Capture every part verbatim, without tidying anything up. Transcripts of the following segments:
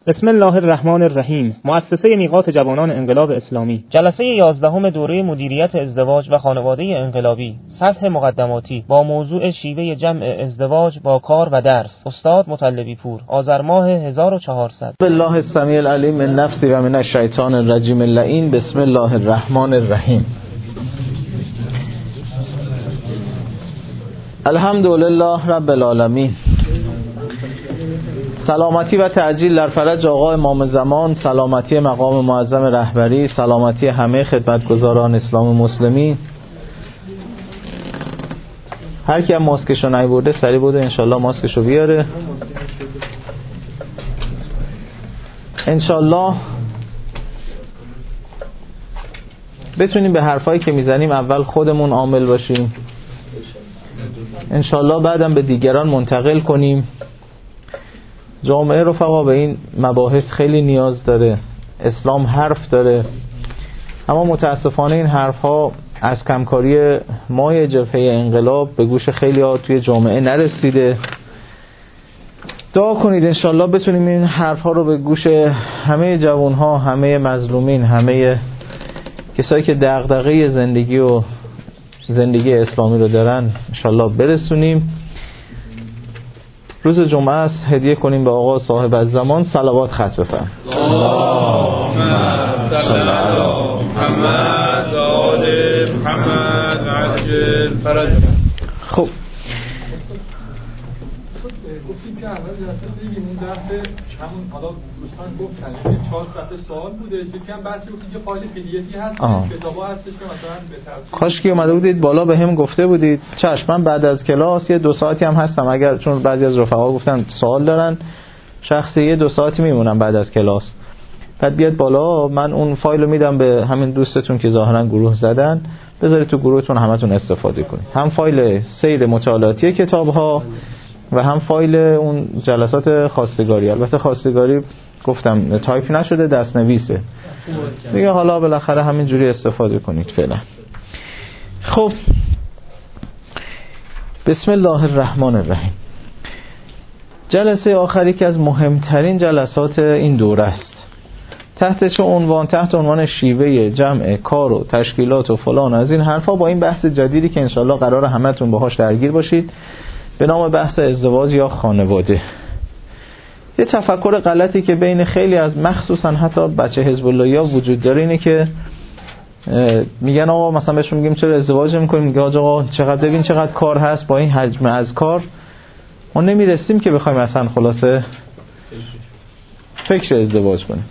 بسم الله الرحمن الرحیم. مؤسسه میقات جوانان انقلاب اسلامی. جلسه یازدهم دوره مدیریت ازدواج و خانواده انقلابی. سطح مقدماتی با موضوع شیوه جمع ازدواج با کار و درس. استاد مطلبی پور. آذر ماه هزار و چهارصد. بالله السمیع العلیم من نفسی و من الشیطان الرجیم اللعین. بسم الله الرحمن الرحیم. الحمدلله رب العالمین. سلامتی و تعجیل در فرج آقا امام زمان، سلامتی مقام معظم رهبری، سلامتی همه خدمتگزاران اسلام مسلمین. هر کی هم ماسکشو نیورده سری بوده انشالله ماسکشو بیاره. انشالله بتونیم به حرفایی که میزنیم اول خودمون عامل باشیم، انشالله بعدم به دیگران منتقل کنیم. جامعه رفقا به این مباحث خیلی نیاز داره. اسلام حرف داره، اما متاسفانه این حرف ها از کمکاری مای جبهه انقلاب به گوش خیلی ها توی جامعه نرسیده. دعا کنید انشالله بتونیم این حرف ها رو به گوش همه جوان ها، همه مظلومین، همه کسایی که دغدغه زندگی و زندگی اسلامی رو دارن انشالله برسونیم. روز جمعه است، هدیه کنیم به آقا صاحب الزمان. صلوات خط بفرم. اللهم صل علی محمد و آل محمد عجل فرجهم. خب گفتیم که اول جلسه دیگه اون بحث همون حالا دوستان گفتن که چهار صفحه سوال بوده، یکم بحثی بود که فایل پی دی افی هست، کتابا هستش که مثلا به تفصیل کاش که اومده بودید بالا به هم گفته بودید. چشم، من بعد از کلاس یه دو ساعتی هم هستم، اگر چون بعضی از رفقا گفتن سوال دارن شخصی یه دو ساعتی میمونم بعد از کلاس. بعد بیاد بالا، من اون فایل رو میدم به همین دوستتون که ظاهرا گروه زدن، بذارید تو گروهتون همتون استفاده کنید. هم فایل سیر مطالعاتی کتاب‌ها و هم فایل اون جلسات خواستگاری. البته خواستگاری گفتم تایپ نشده، دست نویسه دیگه، حالا بالاخره همین جوری استفاده کنید فعلا. خب بسم الله الرحمن الرحیم. جلسه آخری که از مهمترین جلسات این دوره است. تحت چه عنوان؟ تحت عنوان شیوه جمع کار و تشکیلات و فلان از این حرفا، با این بحث جدیدی که انشالله قراره همتون باهاش درگیر باشید به نام بحث ازدواج یا خانواده. یه تفکر غلطی که بین خیلی از مخصوصا حتی بچه حزب الله‌ها وجود داره اینه که میگن آقا مثلا بهشون میگیم چرا ازدواج میکنیم، میگه آقا چقدر ببین چقدر کار هست، با این حجم از کار ما نمیرسیم که بخوایم مثلا خلاصه فکر ازدواج کنیم،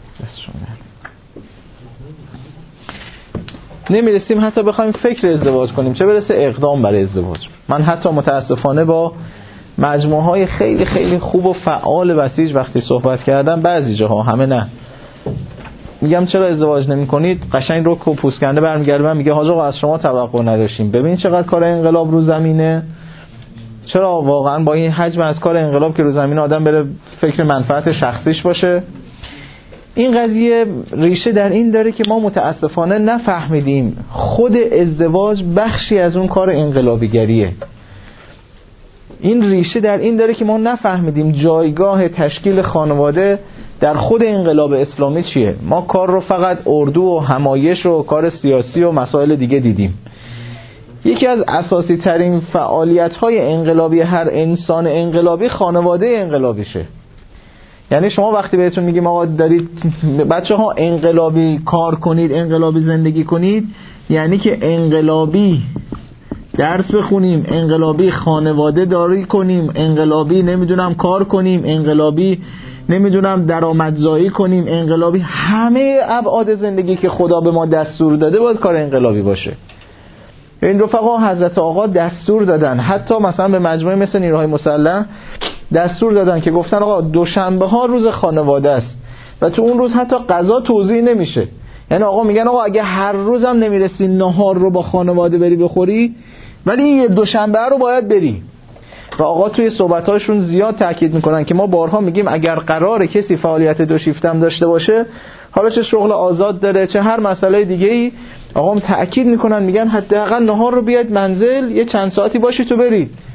نمیرسیم حتی بخوایم فکر ازدواج کنیم، چه برسه اقدام بر ازدواج. من حتی متاسفانه با مجموعه های خیلی خیلی خوب و فعال بسیج وقتی صحبت کردم، بعضی جاها همه نه، میگم چرا ازدواج نمی کنید، قشنگ رو پوسکنده برمیگرده من میگه حاج آقا از شما توقع نداشتیم، ببین چقدر کار انقلاب رو زمینه، چرا واقعا با این حجم از کار انقلاب که رو زمینه آدم بره فکر منفعت شخصیش باشه. این قضیه ریشه در این داره که ما متاسفانه نفهمیدیم خود ازدواج بخشی از اون کار انقلابیگریه. این ریشه در این داره که ما نفهمیدیم جایگاه تشکیل خانواده در خود انقلاب اسلامی چیه. ما کار رو فقط اردو و همایش و کار سیاسی و مسائل دیگه دیدیم. یکی از اساسی ترین فعالیت های انقلابی هر انسان انقلابی خانواده انقلابیشه. یعنی شما وقتی بهتون میگیم آقا دارید بچه ها انقلابی کار کنید، انقلابی زندگی کنید، یعنی که انقلابی درس بخونیم، انقلابی خانواده داری کنیم، انقلابی نمیدونم کار کنیم، انقلابی نمیدونم درآمدزایی کنیم، انقلابی همه ابعاد زندگی که خدا به ما دستور داده باید کار انقلابی باشه. این رفقا حضرت آقا دستور دادن، حتی مثلا به مجموعه مثل نیروهای مسلح دستور دادن که گفتن آقا دوشنبه ها روز خانواده است و تو اون روز حتی غذا توزیع نمیشه. یعنی آقا میگن آقا اگه هر روزم نمیرسی نهار رو با خانواده بری بخوری، ولی این دوشنبه رو باید بری. و آقا توی صحبتاشون زیاد تاکید میکنن که ما بارها میگیم اگر قراره کسی فعالیت دو شیفته هم داشته باشه، حالا چه شغل آزاد داره چه هر مسئله دیگه ای، آقا هم تاکید میکنن میگن حداقل نهار رو بیاید منزل، یه چند ساعتی باشی تو برید.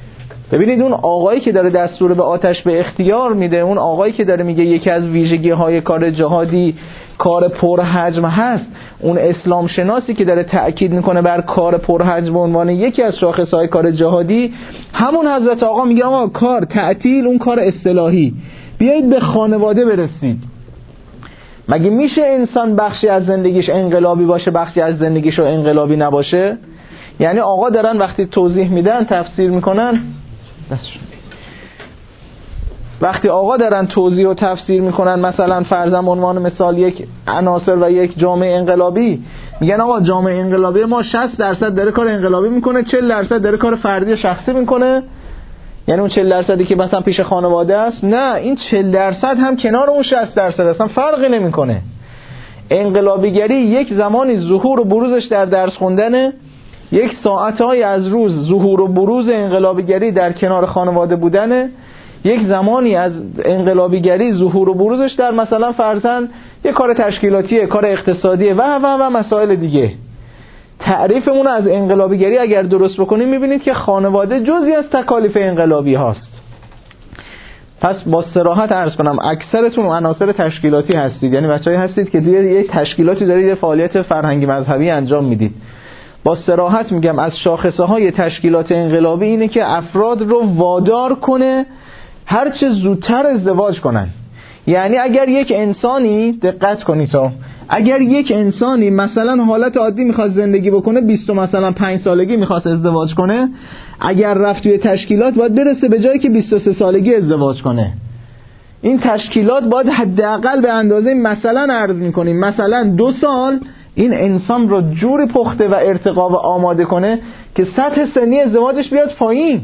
ببینید اون آقایی که داره دستور به آتش به اختیار میده، اون آقایی که داره میگه یکی از ویژگی‌های کار جهادی کار پرحجم هست، اون اسلام شناسی که داره تأکید میکنه بر کار پرحجم به عنوان یکی از شاخصهای کار جهادی، همون حضرت آقا میگه آقا کار تعطیل اون کار اصطلاحی، بیایید به خانواده برسید. مگه میشه انسان بخشی از زندگیش انقلابی باشه بخشی از زندگیش انقلابی نباشه؟ یعنی آقا دارن وقتی توضیح میدن تفسیر میکنن، وقتی آقا دارن توضیح و تفسیر میکنن مثلا فرضاً به عنوان مثال یک عناصر و یک جامعه انقلابی، میگن آقا جامعه انقلابی ما شصت درصد داره کار انقلابی میکنه، چهل درصد داره کار فردی شخصی میکنه. یعنی اون چهل درصدی که مثلا پیش خانواده است، نه این چهل درصد هم کنار اون شصت درصد اصلا فرقی نمیکنه. انقلابیگری یک زمانی ظهور و بروزش در درس خوندنه، یک ساعتهای از روز ظهور و بروز انقلابیگری در کنار خانواده بودنه، یک زمانی از انقلابیگری ظهور و بروزش در مثلا فرضاً یک کار تشکیلاتیه، کار اقتصادیه و و و مسائل دیگه. تعریفمون از انقلابیگری اگر درست بکنیم میبینید که خانواده جزئی از تکالیف انقلابی هاست. پس با صراحت عرض کنم اکثرتون عناصر تشکیلاتی هستید، یعنی بچه‌ای هستید که توی یک تشکیلاتی دارید یه فعالیت فرهنگی مذهبی انجام میدید. با صراحت میگم از شاخصه های تشکیلات انقلابی اینه که افراد رو وادار کنه هر چه زودتر ازدواج کنن. یعنی اگر یک انسانی، دقت کنید تا اگر یک انسانی مثلا حالت عادی میخواد زندگی بکنه، بیست مثلا پنج سالگی میخواد ازدواج کنه، اگر رفت توی تشکیلات باید برسه به جایی که بیست و سه سالگی ازدواج کنه. این تشکیلات باید حداقل به اندازه مثلا عرض میکنیم مثلا دو سال این انسان رو جوری پخته و ارتقا و آماده کنه که سطح سنی ازدواجش بیاد پایین.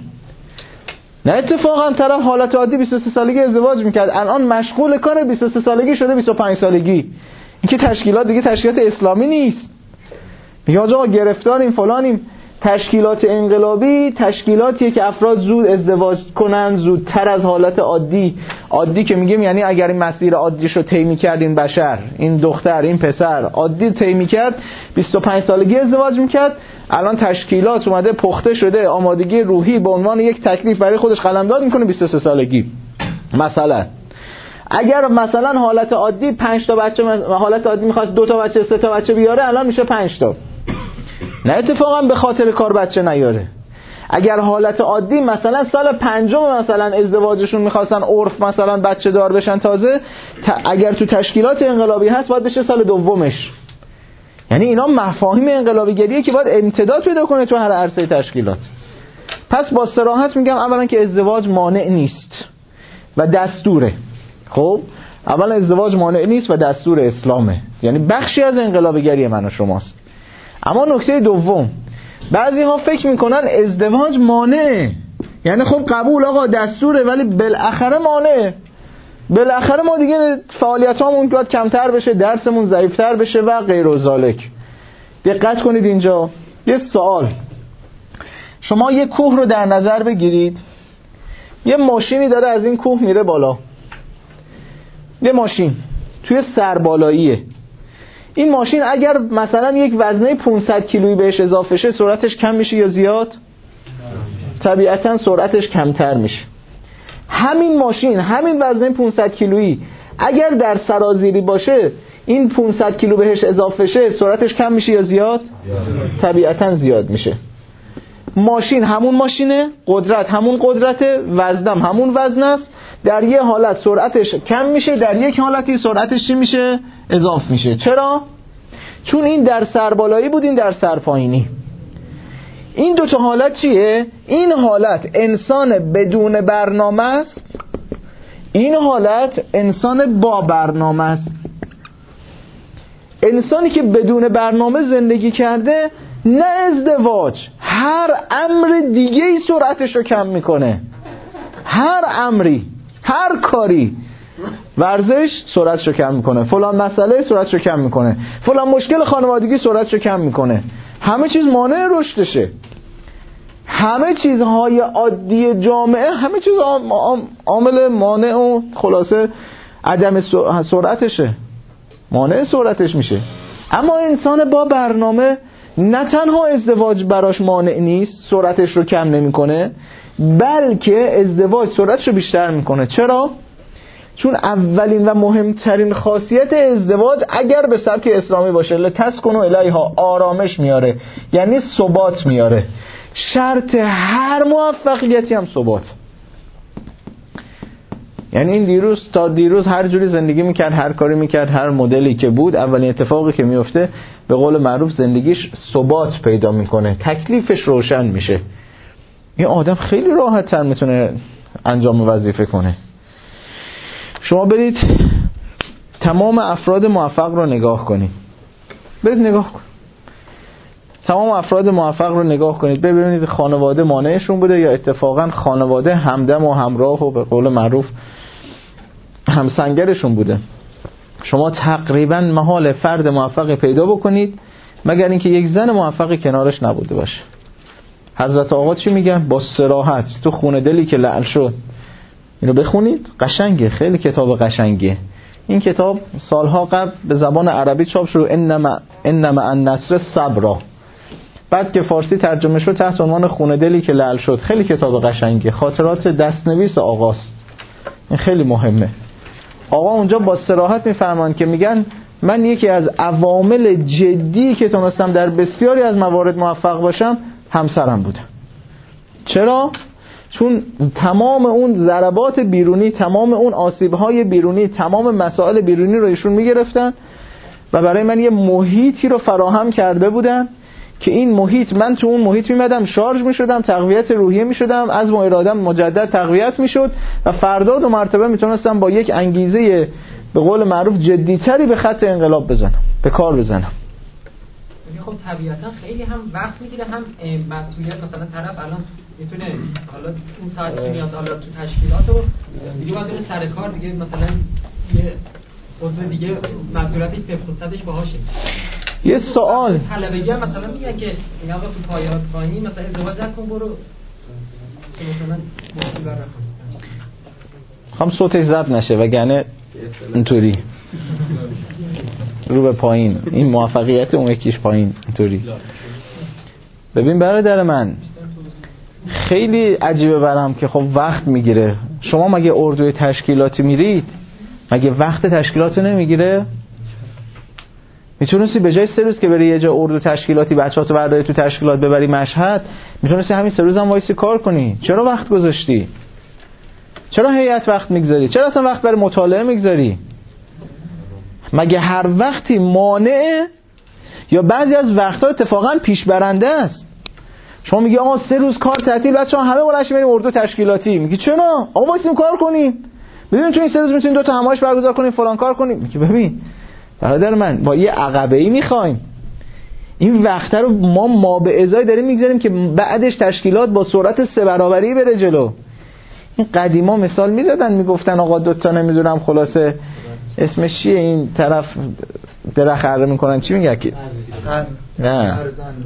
نه اتفاقا طرف حالت عادی بیست و سه سالگی ازدواج میکرد، الان مشغول کار بیست و سه سالگی شده بیست و پنج سالگی. این که تشکیلات دیگه تشکیلات اسلامی نیست. میگه آقا گرفتاریم فلانیم. تشکیلات انقلابی تشکیلاتیه که افراد زود ازدواج کنن، زودتر از حالت عادی. عادی که میگیم یعنی اگر این مسیر عادیشو طی می‌کرد این بشر، این دختر، این پسر عادی طی می‌کرد بیست و پنج سالگی ازدواج می‌کرد، الان تشکیلات اومده پخته شده، آمادگی روحی به عنوان یک تکلیف برای خودش قلمداد می‌کنه بیست و سه سالگی. مثلا اگر مثلا حالت عادی پنج تا بچه، حالت عادی می‌خواست دو تا بچه سه تا بچه بیاره، الان میشه پنج تا. نه اتفاقا به خاطر کار بچه نیاره. اگر حالت عادی مثلا سال پنجم مثلا ازدواجشون میخواستن عرف مثلا بچه دار بشن تازه، اگر تو تشکیلات انقلابی هست باید بشه سال دومش. یعنی اینا مفاهیم انقلابیگریه که باید امتداد پیدا کنه تو هر عرصه تشکیلات. پس با صراحت میگم اولا که ازدواج مانع نیست و دستوره. خب اولا ازدواج مانع نیست و دستور اسلامه، یعنی بخشی از انقلابیگری من و شماست. اما نکته دوم، بعضی ها فکر میکنن ازدواج مانعه، یعنی خب قبول آقا دستوره ولی بالاخره مانعه، بالاخره ما دیگه فعالیتامون باید کمتر بشه، درسمون ضعیفتر بشه و غیر و ذالک. دقت کنید اینجا یه سوال، شما یه کوه رو در نظر بگیرید، یه ماشینی داره از این کوه میره بالا، یه ماشین توی سربالاییه. این ماشین اگر مثلا یک وزنه پانصد کیلویی بهش اضافه شه سرعتش کم میشه یا زیاد؟ طبیعتا سرعتش کمتر میشه. همین ماشین همین وزنه پانصد کیلویی اگر در سرازیری باشه این پانصد کیلو بهش اضافه شه سرعتش کم میشه یا زیاد؟ طبیعتا زیاد میشه. ماشین همون ماشینه، قدرت همون قدرته، وزنم همون وزن است، در یه حالت سرعتش کم میشه، در یک حالتی سرعتش چی میشه؟ اضافه میشه. چرا؟ چون این در سربالایی بود، این در سرپایینی. این دو تا حالت چیه؟ این حالت انسان بدون برنامه است، این حالت انسان با برنامه است. انسانی که بدون برنامه زندگی کرده نه ازدواج، هر امر دیگه ای سرعتش رو کم میکنه. هر امری، هر کاری، ورزش سرعتشو کم میکنه، فلان مسئله سرعتشو کم میکنه، فلان مشکل خانوادگی سرعتشو کم میکنه. همه چیز مانع رشدشه. همه چیزهای عادی جامعه همه چیز عامل مانع و خلاصه عدم سرعتشه، مانع سرعتش میشه. اما انسان با برنامه نه تنها ازدواج براش مانع نیست، سرعتش رو کم نمیکنه، بلکه ازدواج سرعتش رو بیشتر میکنه. چرا؟ چون اولین و مهمترین خاصیت ازدواج اگر به سبک اسلامی باشه لتسکنوا الیها، آرامش میاره، یعنی ثبات میاره. شرط هر موفقیتی هم ثبات. یعنی این دیروز تا دیروز هر جوری زندگی میکرد، هر کاری میکرد، هر مدلی که بود، اولین اتفاقی که میفته به قول معروف زندگیش ثبات پیدا میکنه، تکلیفش روشن میشه. این آدم خیلی راحت تر میتونه انجام وظیفه کنه. شما برید تمام افراد موفق رو نگاه کنید، برید نگاه کنید تمام افراد موفق رو نگاه کنید، ببینید خانواده مانعشون بوده یا اتفاقا خانواده همدم و همراه و به قول معروف همسنگرشون بوده. شما تقریبا محال فرد موفق پیدا بکنید مگر اینکه یک زن موفقی کنارش نبوده باشه. حضرت آقا چی میگن؟ با صراحت تو خون دلی که لعل شد. اینو بخونید، قشنگه، خیلی کتاب قشنگیه. این کتاب سالها قبل به زبان عربی چاپ شد، انما انما النصر صبرا. بعد که فارسی ترجمه شد تحت عنوان خون دلی که لعل شد. خیلی کتاب قشنگیه، خاطرات دستنویس آقاست. این خیلی مهمه. آقا اونجا با صراحت میفرمان که میگن من یکی از عوامل جدی که تونستم در بسیاری از موارد موفق باشم همسرم بوده. چرا؟ چون تمام اون ضربات بیرونی، تمام اون آسیب‌های بیرونی، تمام مسائل بیرونی رو ایشون میگرفتن و برای من یه محیطی رو فراهم کرده بودن که این محیط، من تو اون محیط میمدم شارژ میشدم، تقویت روحیه میشدم، عزم و ارادم مجدد تقویت میشد و فردا دو مرتبه میتونستم با یک انگیزه به قول معروف جدیتری به خط انقلاب بزنم، به کار بزنم. خب طبیعتا خیلی هم وقت میگیره، هم مسئولیت. مثلا طرف الان میتونه حالا اون ساعتی که میاد حالا تو تشکیلات و دیگه باید بره سر کار دیگه، مثلا یه خود دیگه مسئولیتش صفر باهاشه. یه سوال طلبگی هم مثلا میگن که این آقا تو پایات پایینی مثلا ازدواج نکن، برو مثلا مشکل برخون هم صوتش ضبط نشه وگرنه اینطوری رو به پایین، این موفقیت اون یکیش پایین اینطوری. ببین برادر من خیلی عجیبه برام که خب وقت میگیره. شما مگه اردوی تشکیلاتی میرید؟ مگه وقت تشکیلاتو نمیگیره؟ میتونستی به جای سه روز که بری یه جا اردو تشکیلاتی بچه‌هاتو برداری تو تشکیلات ببری مشهد، میتونستی همین سه روز هم وایسی کار کنی. چرا وقت گذاشتی؟ چرا هیئت وقت میگذاری؟ چرا اصلا وقت برای مطالعه میگذاری؟ مگه هر وقتی مانعه یا بعضی از وقت‌ها اتفاقا پیش برنده است؟ شما میگی آقا سه روز کار تعطیل، بچه‌ها همه بلند بریم اردو تشکیلاتی. میگی چرا؟ آقا وایسیم کار کنیم. ببین چون این سه روز میتونیم دو تا همایش برگزار کنیم، فلان کار کنیم. میگی ببین برادر من با یه عقبه‌ای میخوایم این وقت رو ما ما به ازای داریم میگذاریم که بعدش تشکیلات با سرعت سه برابری بره جلو. این قدیما مثال میزدن میگفتن آقا دو تا نمیدونم خلاصه اسمش چیه این طرف درخت اره میکنن چی میگه کی؟ نه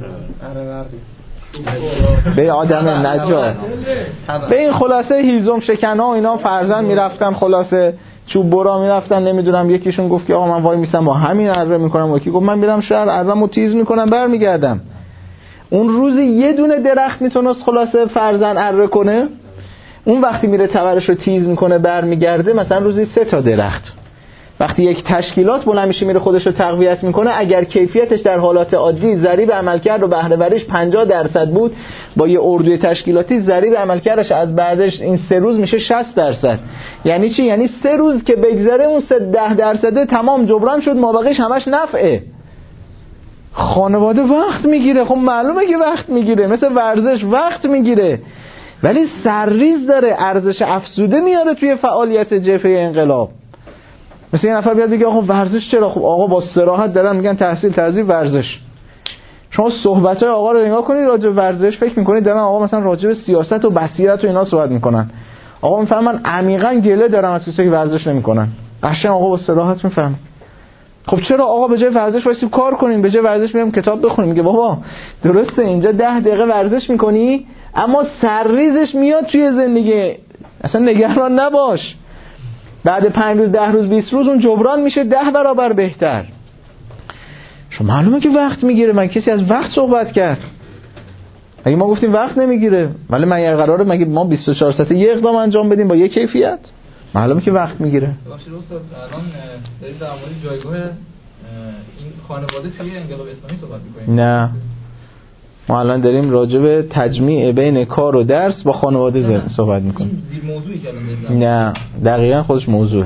به آدم نجات به این خلاصه هیزم شکن ها اینا فرزن میرفتن، خلاصه چوب برا میرفتن، نمیدونم یکیشون گفت که آقا من وای میسم با همین اره میکنم، یکی گفت من میرم شهر ارهمو تیز میکنم برمیگردم. اون روز یه دونه درخت میتونست خلاصه فرزن اره کنه، اون وقتی میره تورش رو تیز میکنه برمیگرده مثلا روزی سه تا درخت. وقتی یک تشکیلات بلند میشه میره خودش رو تقویت میکنه، اگر کیفیتش در حالات عادی ضریب عملکرد و بهره وریش پنجاه درصد بود، با یه اردوی تشکیلاتی ضریب عملکردش از بعدش این سه روز میشه شصت درصد. یعنی چی؟ یعنی سه روز که بگذره اون سه ده درصد تمام جبران شد، مابقیش همش نفعه. خانواده وقت میگیره، خب معلومه که وقت میگیره، مثل ورزش وقت میگیره، ولی سرریز داره، ارزش افزوده میاره توی فعالیت جبهه انقلاب. مثل یه نفر بیاد بگه آقا ورزش چرا؟ خب آقا با صراحت دارن میگن تحصیل تهذیب ورزش. شما صحبت‌های آقا رو نگاه کنید راجع به ورزش، فکر می‌کنید دارن آقا مثلا راجع به سیاست و بصیرت و اینا صحبت می‌کنن. آقا می‌فهمن عمیقاً گله دارن از کسایی که ورزش نمی‌کنن. قشنگ آقا با صراحت می‌فهمه. خب چرا آقا به جای ورزش وایسیم کار کنیم، به جای ورزش میریم کتاب بخونیم؟ میگه بابا درسته اینجا ده دقیقه ورزش می‌کنی اما سرریزش میاد توی زندگی، اصلا نگران نباش، بعد پنج روز ده روز بیست روز اون جبران میشه ده برابر بهتر. شما معلومه که وقت میگیره، من کسی از وقت صحبت کرد؟ اگه ما گفتیم وقت نمیگیره، ولی مگر قراره مگه ما بیست و چهار ساعته یه اقدام انجام بدیم با یه کیفیت؟ معلومه که وقت میگیره. باشید استاد الان دارید در مورد جایگاه این خانواده توی انقلاب اسلامی صحبت می‌کنید. نه، ما الان داریم راجع به تجمیع بین کار و درس با خانواده صحبت می‌کنیم. این زیر موضوعی که الان دارید. نه، دقیقاً خودش موضوعه.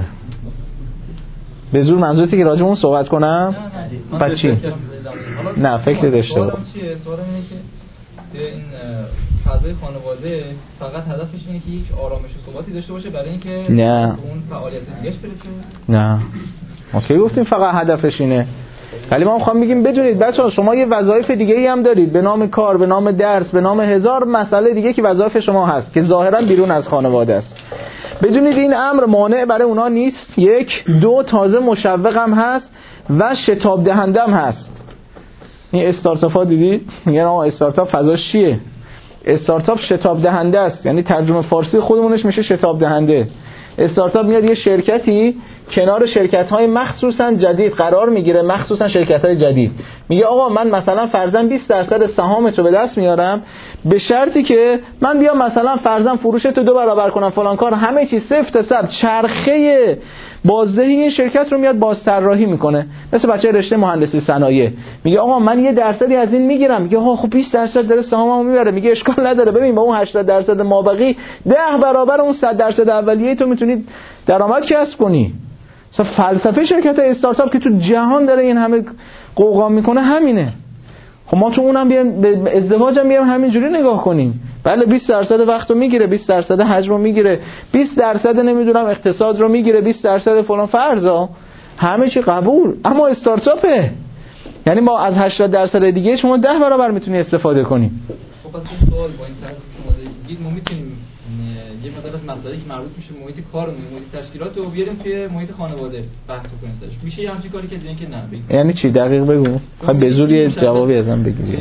به زور منظورتی که راجع به اون صحبت کنم؟ بعد چی؟ نه، فکر داشته باش. چیه؟ سوالم اینه که این فضای خانواده فقط هدفش اینه که یک آرامش و ثباتی داشته باشه برای اینکه نه اون فعالیت دیگه‌اش برسه؟ نه، ما کی گفتیم فقط هدفش اینه؟ ولی ما می‌خوام بگیم بدونید بچه‌ها شما یه وظایف دیگه‌ای هم دارید به نام کار، به نام درس، به نام هزار مسئله دیگه که وظایف شما هست که ظاهراً بیرون از خانواده است. بدونید این امر مانع برای اونا نیست. یک، دو، تازه مشوق هم هست و شتاب دهنده هم هست. این استارتاپ ها دیدید؟ میگن آقا استارتاپ فضاش چیه؟ استارتاپ شتاب دهنده است، یعنی ترجمه فارسی خودمونش میشه شتاب دهنده. استارتاپ میاد یه شرکتی کنار شرکت‌های مخصوصا جدید قرار میگیره، مخصوصا شرکت‌های جدید. میگه آقا من مثلا فرضاً بیست درصد سهامت رو به دست میارم به شرطی که من بیام مثلا فرضاً فروشت رو دو برابر کنم فلان کار، همه چی صفر تا صد. چرخه بازدهی این شرکت رو میاد بازطراحی میکنه. مثل بچه رشته مهندسی صنایع میگه آقا من یه درصدی از این میگیرم. میگه آقا خب بیست درصد داره سهاممو میبره. میگه اشکال نداره، ببین با اون هشتاد درصد مابقی ده برابر اون صد درصد اولیه تو میتونی درآمد کسب کنی. مثلا فلسفه شرکت استارتاپ که تو جهان داره این همه قوقا میکنه همینه. خب ما تو اونم بیایم به ازدواج هم بیایم همینجوری نگاه کنیم. بله بیست درصد وقت رو میگیره، بیست درصد حجم رو میگیره، بیست درصد نمیدونم اقتصاد رو میگیره، بیست درصد فلان فرضا، همه چی قبول. اما استارتاپه، یعنی ما از هشتاد درصد دیگه شما ده برابر میتونی استفاده کنی. خب پس این سوال با این طرح شما دارید ما میتونیم یه مقدار از مسائلی که مربوط میشه محیط کارمون، محیط تشکیلات رو بیاریم توی محیط خانواده بحث کنیم سرش. میشه یه همچین کاری که دیگه که نه بگید. یعنی چی دقیق بگو؟ خب به زور یه جوابی ازم بگیری.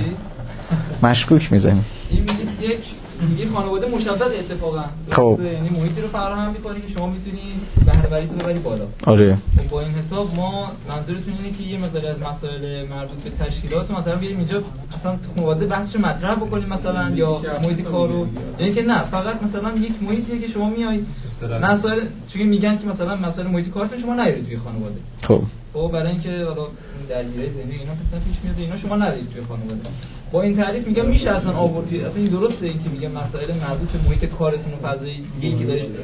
مشکوک میزنی. این میگید یک میگه خانواده مشبث اتفاقا. خب یعنی محیطی رو فراهم می‌کنی که شما میتونی بهره وریتون رو ببری بالا. آره. خب با این حساب ما منظورتون اینه که یه مقدار از مسائل مربوط به تشکیلات مثلا بیاریم اینجا مثلا خانواده بحثش رو مطرح بکنیم مثلا یا محیط کار رو، یعنی که نه فقط مثلا یک محیطیه که شما میایید مسائل چون میگن که مثلا مسائل محیط کارتون شما نرید توی خانواده. خب خب برای اینکه حالا درگیری ذهنی اینا مثلا پیش میاد اینا شما نرید توی خانواده. با این تعریف میگم میشه اصلا آوردی اصلا این درسته این که میگم مسائل مربوط به محیط کارتون و فضای دیگه‌ای که دارید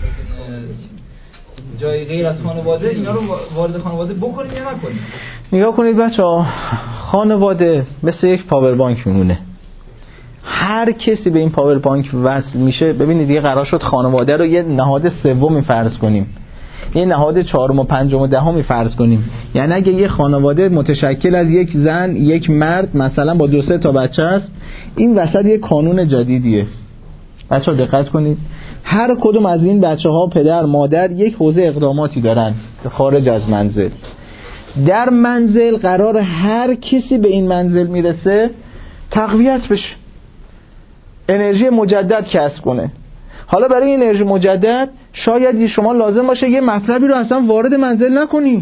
جای غیر از خانواده اینا رو وارد خانواده بکنید یا نکنید. نگاه کنید بچه‌ها، خانواده مثل یک پاور بانک میمونه. هر کسی به این پاور بانک وصل میشه. ببینید دیگه قرار شد خانواده رو یه نهاد سومی فرض کنیم، یه نهاد چهارم و پنجم و دهمی فرض کنیم. یعنی اگه یه خانواده متشکل از یک زن یک مرد مثلا با دو سه تا بچه است، این وسط یه کانون جدیدیه. بچه‌ها دقت کنید، هر کدوم از این بچه‌ها پدر مادر یک حوزه اقداماتی دارن خارج از منزل. در منزل قرار هر کسی به این منزل میرسه تقویت بشه، انرژی مجدد کسب کنه. حالا برای این انرژی مجدد شاید شما لازم باشه یه مطلبی رو اصلا وارد منزل نکنی.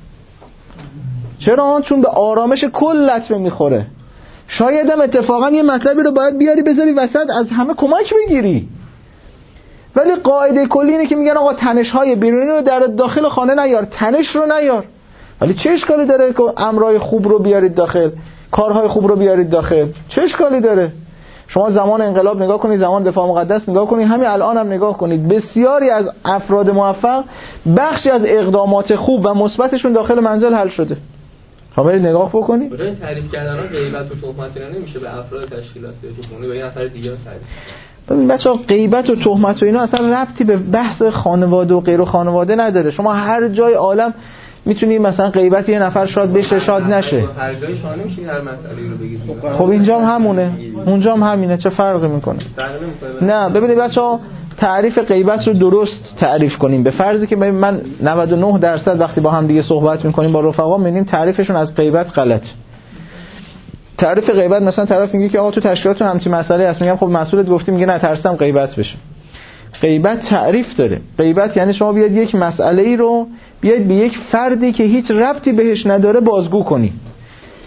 چرا؟ چون به آرامش کل لطمه میخوره. شاید هم اتفاقا یه مطلبی رو باید بیاری بذاری وسط از همه کمک بگیری. ولی قاعده کلی اینه که میگن آقا تنش‌های بیرونی رو در داخل خانه نیار، تنش رو نیار. ولی چه اشکالی داره که امرای خوب رو بیارید داخل، کارهای خوب رو بیارید داخل؟ چه اشکالی داره؟ شما زمان انقلاب نگاه کنید، زمان دفاع مقدس نگاه کنید، همین الان هم نگاه کنید. بسیاری از افراد موفق بخشی از اقدامات خوب و مثبتشون داخل منزل حل شده. خب برید نگاه بکنید. برای تعریف کردن غیبت و تهمت اینا نمیشه به افراد تشکیلات یا به یه نفر دیگه تعریف. ببین بچه‌ها، غیبت و تهمت و اینا اصلا ربطی به بحث خانواده و غیر خانواده نداره. شما هر جای عالم میتونی مثلا غیبت یه نفر شاد بشه شاد نشه. هر جای شانه میشین هر مسئله رو بگید. خب اینجا هم همونه، اونجا هم همینه، چه فرقی میکنه؟ نه ببینید بچه‌ها، تعریف غیبت رو درست تعریف کنیم. به فرضی که من نود و نه درصد وقتی با هم دیگه صحبت میکنیم با رفقا میبینیم تعریفشون از غیبت غلط. تعریف غیبت مثلا طرف میگه که آقا تو تشکیلاتون همچین مسئله هست، میگم خب مسئولت گفتی، میگه نه ترسم غیبت بشه. غیبت تعریف داره. غیبت یعنی شما بیاد یک مسئله ای رو بیاید به یک فردی که هیچ ربطی بهش نداره بازگو کنی.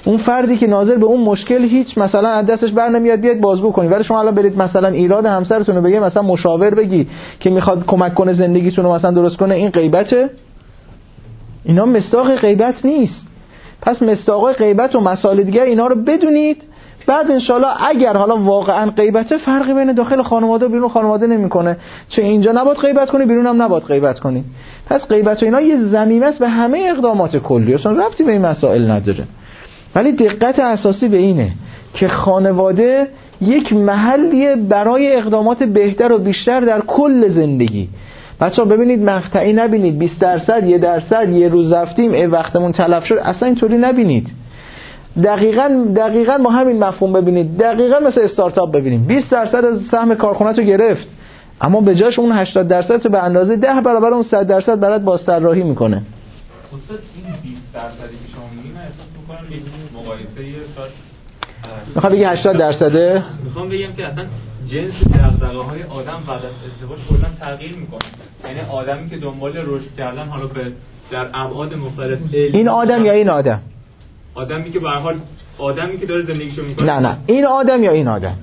اون فردی که ناظر به اون مشکل هیچ مثلا از دستش بر نمیاد بیاد بازگو کنی، ولی شما الان برید مثلا ایراد همسرتون رو بگی، مثلا مشاور بگی که میخواد کمک کنه زندگیتون رو مثلا درست کنه، این غیبته؟ اینا مصداق غیبت نیست. پس مصداق غیبت و مسائل دیگه اینا رو بدونید، بعد انشالله اگر حالا واقعا غیبته فرقی بین داخل خانواده و بیرون خانواده نمیکنه، چه اینجا نباید غیبت کنی بیرون هم نباید غیبت کنی. پس غیبت و اینا یه ضمیمه است به همه اقدامات کلی، اصلا ربطی به این مسائل نداره. ولی دقت اساسی به اینه که خانواده یک محلیه برای اقدامات بهتر و بیشتر در کل زندگی. بچه‌ها ببینید مقطعی نبینید، بیست درصد، یک درصد، یه روز رفتیم ای وقتمون تلف شد، اصلا اینطوری نبینید. دقیقاً دقیقاً با همین مفهوم ببینید، دقیقاً مثل استارتاپ ببینید. بیست درصد از سهم کارخونه‌تو گرفت، اما به جاش اون هشتاد درصد تو به اندازه ده برابر اون صد درصد برات بازطراحی میکنه. خصوصا این بیست درصدی که شما میگین احساس می‌کنم یک مقایسه شاید میخوام بگی هشتاد درصده؟ میخوام بگم که اصلا جنس دغدغه‌های آدم بعد از ازدواج کلا تغییر میکنه. یعنی آدمی که دنبال رشد کردن حالا به در ابعاد مختلف، این آدم یا این آدم؟ آدمی که به هر حال آدمی که داره زندگیشو میکنه. نه نه این آدم یا این آدم؟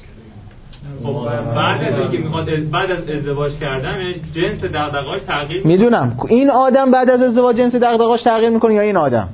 خب بعد از اینکه میخواد بعد از ازدواج کردنش جنس دغدغه‌اش تغییر میدونم این آدم بعد از ازدواج جنس دغدغه‌اش تغییر میکنه یا این آدم؟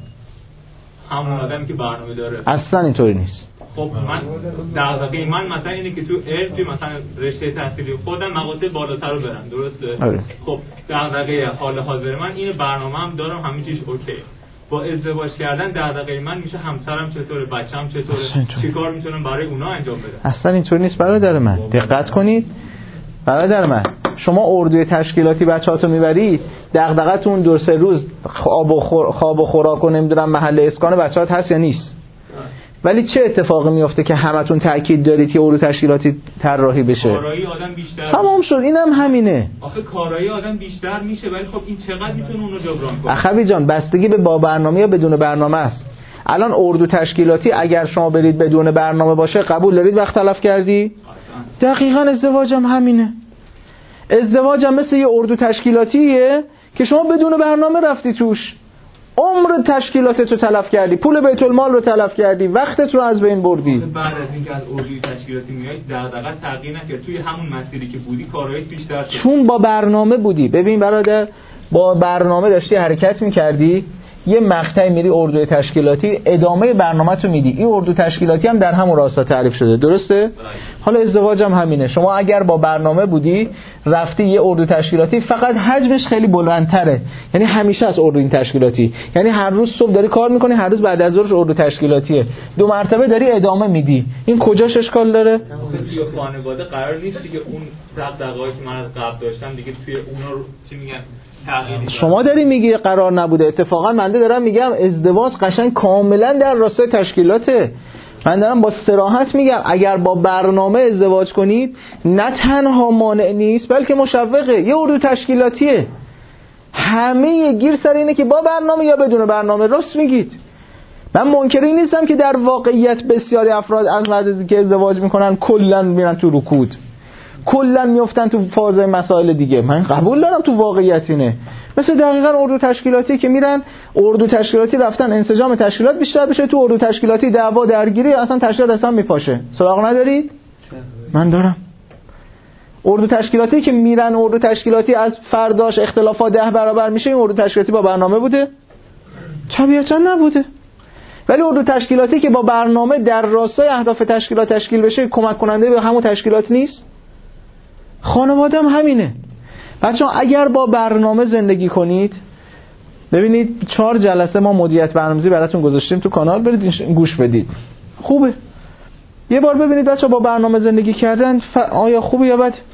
همون آدمی که برنامه داره. اصلا اینطوری نیست. خب من دغدغه من مثلا اینه که تو علم مثلا رشته تحصیلی خودم مقاطع بالاتر رو برم، درسته؟ آره. خب دغدغه حال حاضر من اینه، برنامه‌ام دارم، همه چیز اوکی. با ازدواج کردن دغدغه من میشه همسرم چطوره، بچه‌م چطوره، چیکار میتونم برای اونا انجام بدم. اصلا اینطوری نیست برادر من. دقت کنید برادر من، شما اردوی تشکیلاتی بچه‌هاتو میبرید، دغدغه‌تون دو سه روز خواب و خور... خواب و خوراک و نمیدونم محل اسکان بچه‌هات هست یا نیست؟ ولی چه اتفاقی میفته که همتون تاکید دارید که اردو تشکیلاتی طراحی بشه؟ کارایی آدم بیشتر تمام شد. اینم هم همینه. آخه کارایی آدم بیشتر میشه، ولی خب این چقدر میتونه اونو جبران کنه؟ اخوی جان بستگی به با برنامه یا بدون برنامه است. الان اردو تشکیلاتی اگر شما برید بدون برنامه باشه قبول دارید وقت تلف کردی؟ دقیقاً ازدواجم همینه. ازدواجم مثل یه اردو تشکیلاتیه که شما بدون برنامه رفتی توش، عمر تشکیلاتت رو تلف کردی، پول بیت المال رو تلف کردی، وقتت رو از بین بردی. بعد از اینکه از اردوی تشکیلاتی میای دغدغه تغییر نکرد، توی همون مسیری که بودی کارهایت بیشتر شد، چون با برنامه بودی. ببین برادر، با برنامه داشتی حرکت میکردی، یه مقطعی میری اردوی تشکیلاتی، ادامه برنامه‌تو میدی. این اردو تشکیلاتی هم در همون راستا تعریف شده، درسته؟ حالا ازدواج هم همینه. شما اگر با برنامه بودی رفتی یه اردو تشکیلاتی، فقط حجمش خیلی بلندتره، یعنی همیشه از اردو این تشکیلاتی، یعنی هر روز صبح داری کار میکنی، هر روز بعد از ظهر اردو تشکیلاتیه، دو مرتبه داری ادامه میدی. این کجاش اشکال داره؟ توی خانواده قرار نیست دیگه اون دغدغه‌ای که من از قبل داشتم دیگه توی اونا رو چی میگن شما داری میگی قرار نبوده. اتفاقا من دارم میگم ازدواج قشنگ کاملا در راستای تشکیلاته. من دارم با صراحت میگم اگر با برنامه ازدواج کنید نه تنها مانع نیست بلکه مشوقه. یه اردو تشکیلاتیه، همه گیر سر اینه که با برنامه یا بدون برنامه. راست میگید. من منکری نیستم که در واقعیت بسیاری افراد از بعد که ازدواج میکنن کلا میرن تو رکود، کلا میافتن تو فاز مسائل دیگه. من قبول دارم تو واقعیت اینه. مثل دقیقاً اردو تشکیلاتی که میرن اردو تشکیلاتی رفتن انسجام تشکیلات بیشتر بشه، تو اردو تشکیلاتی دعوا درگیری اصلا تشکیلات اصلا میپاشه. سراغ ندارید؟ من دارم. اردو تشکیلاتی که میرن اردو تشکیلاتی از فرداش اختلافات ده برابر میشه، این اردو تشکیلاتی با برنامه بوده؟ طبیعتاً نبوده. ولی اردو تشکیلاتی که با برنامه در راستای اهداف تشکیلات تشکیل بشه کمک کننده به همون تشکیلات نیست؟ خانواده هم همینه. بچه‌ها اگر با برنامه زندگی کنید، ببینید چهار جلسه ما مدیریت برنامه‌ریزی براتون گذاشتیم تو کانال، برید گوش بدید. خوبه. یه بار ببینید بچه‌ها با برنامه زندگی کردن ف... آیا خوبه یا بد؟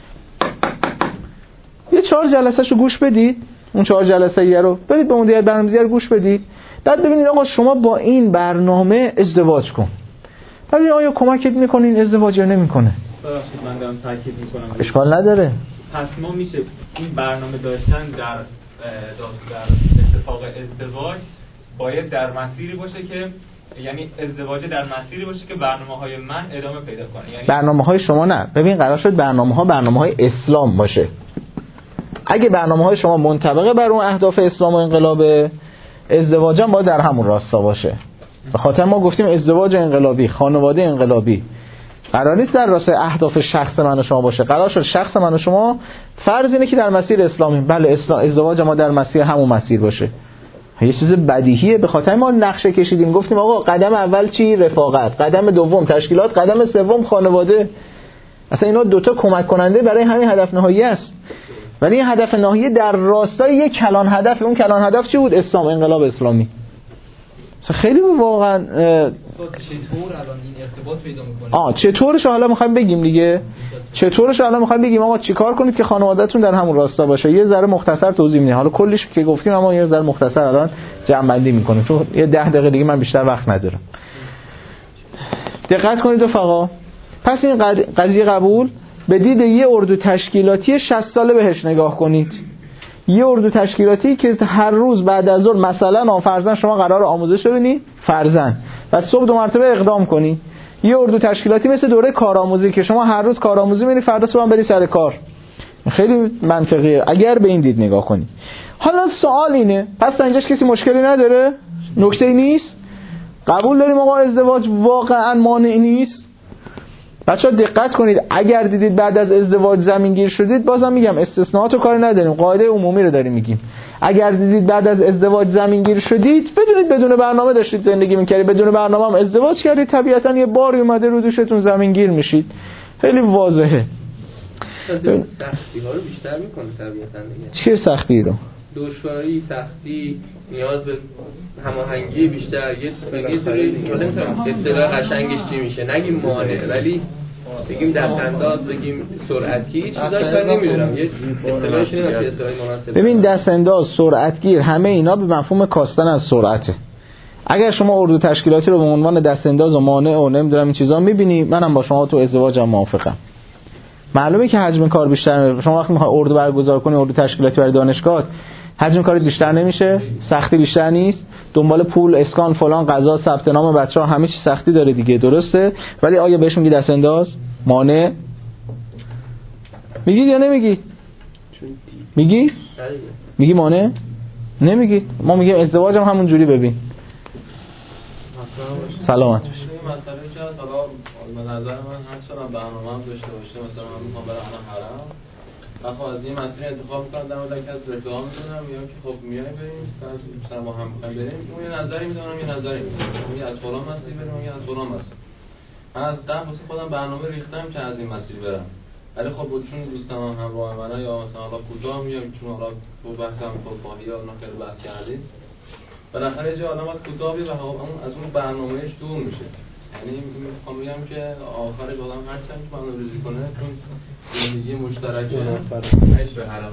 یه چهار جلسه‌شو گوش بدید. اون چهار جلسه یه رو برید به مدیریت برنامه‌ریزی رو گوش بدید. بعد ببینید آقا شما با این برنامه ازدواج کن. ببینید آیا کمکت می‌کنه این ازدواج یا نمی‌کنه. ببخشید من دارم تاکید می‌کنم. اشکال نداره. پس ما میشه این برنامه داشتن در در اتفاق ازدواج باید در مسیری باشه که یعنی ازدواج در مسیری باشه که برنامه‌های من ادامه پیدا کنه. یعنی برنامه‌های شما نه. ببین قرار شد برنامه‌ها برنامه‌های اسلام باشه. اگه برنامه‌های شما منطبق بر اون اهداف اسلام و انقلاب، ازدواج هم باید در همون راستا باشه. به خاطر ما گفتیم ازدواج انقلابی، خانواده انقلابی قرار نیست در راستای اهداف شخص من و شما باشه. قرار شد شخص من و شما فرض اینه که در مسیر اسلامی، بله اسلام ازدواج ما در مسیر همون مسیر باشه. یه چیز بدیهیه. به خاطر ما نقشه کشیدیم، گفتیم آقا قدم اول چی؟ رفاقت، قدم دوم تشکیلات، قدم سوم خانواده. اصلا اینا دوتا کمک کننده برای همین هدف نهایی است. ولی این هدف نهایی در راستای یک کلان هدف. اون کلان هدف چی بود؟ اسلام، انقلاب اسلامی. خیلی واقعا چطور الان این ارتباط پیدا می‌کنه؟ آ چطورش حالا می‌خوایم بگیم دیگه. چطورش حالا می‌خوایم بگیم آقا چیکار کنید که خانواده‌تون در همون راستا باشه. یه ذره مختصر توضیح میدیم. حالا کلیش که گفتیم اما یه ذره مختصر الان جمع‌بندی می‌کنیم چون یه ده دقیقه دیگه من بیشتر وقت ندارم. دقت کنید رفقا. پس این قضیه قبول بدید یه اردو تشکیلاتی شصت ساله بهش نگاه کنید. یه اردو تشکیلاتی که هر روز بعد از ظهر مثلا فرضاً شما قرار آموزش ببینی فرضاً و صبح دو مرتبه اقدام کنی. یه اردو تشکیلاتی مثل دوره کارآموزی که شما هر روز کارآموزی می‌بینی، فردا صبح بری سر کار. خیلی منطقیه اگر به این دید نگاه کنی. حالا سوال اینه، پس اینجاش کسی مشکلی نداره؟ نکته‌ای نیست؟ قبول داریم آقا ازدواج واقعاً مانع نیست؟ بچه‌ها دقت کنید، اگر دیدید بعد از ازدواج زمینگیر شدید، بازم میگم استثناءات رو کاری نداریم، قاعده عمومی رو داریم میگیم. اگر دیدید بعد از ازدواج زمینگیر شدید، بدونید بدون برنامه داشتید زندگی میکردید، بدون برنامه هم ازدواج کردید، طبیعتاً یه باری اومده رو دوشتون زمینگیر میشید. خیلی واضحه. سختی ها رو بیشتر میکنه طبیعتاً دیگه. چه سختی رو؟ دشواری، سختی، نیاز به هماهنگی بیشتر. یه یه سری اصطلاح قشنگش چی میشه؟ نگیم مانع، ولی بگیم دستانداز، بگیم سرعتگیر، چیزایی که نمیدونم یه اصطلاحش نمیشه اصطلاح مناسب. ببین دستانداز، سرعتگیر، همه اینا به مفهوم کاستن از سرعته. اگر شما اردو تشکیلاتی رو به عنوان دستانداز و مانع و نمیدونم این چیزا میبینی، منم با شما تو ازدواجم موافقم. معلومه که حجم کار بیشتر، شما وقتی میخوای اردو برگزار کنی، اردو تشکیلاتی برای دانشگاه، حجم کار بیشتر نمیشه، سختی بیشتر نیست، دنبال پول، اسکان، فلان، قضا، ثبت نام بچه‌ها، همه چی سختی داره دیگه، درسته؟ ولی آیا بهش میگی دست انداز؟ مانع؟ میگید یا نمیگید؟ میگی؟ میگی مانع؟ نمیگی. ما میگیم ازدواجم همون جوری ببین. سلامت باش. مسئله که حالا به نظر من هر چقدر برنامه‌ام داشته باشه، مثلا من میخوام برم الان حرم، من از این مسیر انتخاب کنم، در مورد که از رفیقام میدونم میگم که خب میای بریم مثلا با هم میخوایم بریم، اون یه نظری میدونم یه نظری میدونم، اون از فلان مسیر بریم، اون از فلان مسیر. من از قبل واسه خودم برنامه ریختم که از این مسیر برم، ولی خب چون دوستام هم همراه منن یا مثلا حالا کوتاه میام، چون حالا تو بحثم فقاهی یا اونا خیلی بحث کردید، بالاخره جا آدم از کوتاه بیا و اون از اون برنامه‌اش دور میشه. یعنی میخوام بگم که آخرش آدم هر چند که برنامه‌ریزی کنه، چون زندگی مشترک به حرام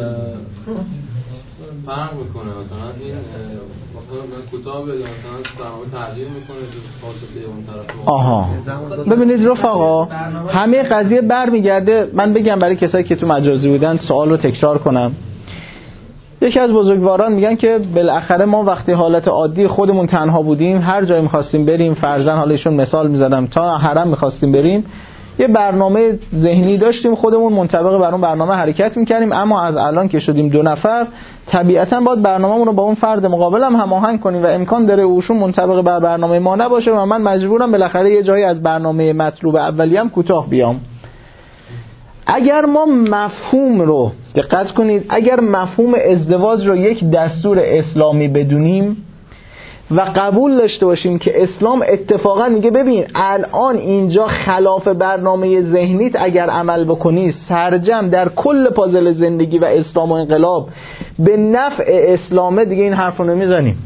فرق میکنه. مثلا این مثلا کوتاه بیا مثلا برنامه تغییر میکنه تو فاصله اون طرف. آها ببینید رفقا، همه قضیه برمیگرده. من بگم برای کسایی که تو مجازی بودن سوال رو تکرار کنم. یکی از بزرگواران میگن که بالاخره ما وقتی حالت عادی خودمون تنها بودیم، هر جایی می‌خواستیم بریم، فرضاً حالا ایشون مثال می‌زدم تا حرم می‌خواستیم بریم، یه برنامه ذهنی داشتیم، خودمون منطبق بر اون برنامه حرکت می‌کردیم. اما از الان که شدیم دو نفر، طبیعتاً باید برنامه‌مون رو با اون فرد مقابل هم هماهنگ کنیم و امکان داره اوشون منطبق بر برنامه ما نباشه و من مجبورم بالاخره یه جایی از برنامه مطلوب اولیه‌ام کوتاه بیام. اگر ما مفهوم رو دقت کنید، اگر مفهوم ازدواج رو یک دستور اسلامی بدونیم و قبول داشته باشیم که اسلام اتفاقا میگه ببین الان اینجا خلاف برنامه ذهنیت اگر عمل بکنی، سرجم در کل پازل زندگی و اسلام و انقلاب به نفع اسلامه، دیگه این حرف رو نمیزنیم.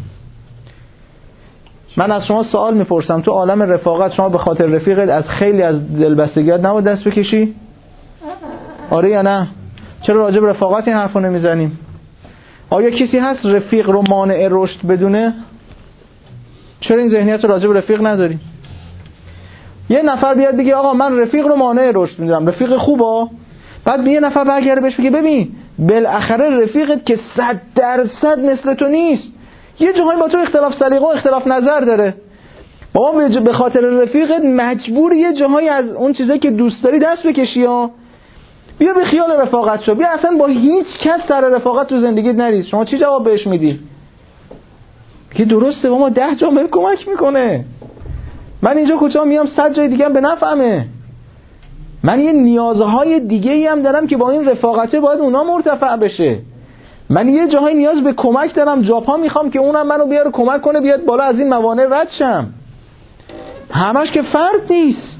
من از شما سوال میپرسم، تو عالم رفاقت شما به خاطر رفیقت از خیلی از دلبستگیات نباید دست بکشی؟ آره یا نه؟ چرا راجع به رفاقت این حرفو نمیزنیم؟ آیا کسی هست رفیق رو مانع رشد بدونه؟ چرا این ذهنیت رو راجع به رفیق نداریم؟ یه نفر بیاد بگه آقا من رفیق رو مانع رشد میدونم، رفیق خوبه، بعد یه نفر برگرده بهش بگه ببین بالاخره رفیقت که صد درصد مثل تو نیست، یه جاهایی با تو اختلاف سلیقه و اختلاف نظر داره، بابا به خاطر رفیقت مجبور یه جاهایی از اون چیزایی که دوست داری دست بکشی ها. بیا به خیال رفاقت شو، بیا اصلا با هیچ کس سر رفاقت تو زندگیت نریز. شما چی جواب بهش میدی؟ که درسته ما ده جا بهم کمک میکنه، من اینجا کجا میام صد جای دیگه هم به نفعمه، من یه نیازهای دیگه ای هم دارم که با این رفاقته باید اونا مرتفع بشه، من یه جاهای نیاز به کمک دارم، ژاپن میخوام که اونم منو بیاره کمک کنه بیاد بالا از این موانع رد شم. همش که فرد نیست.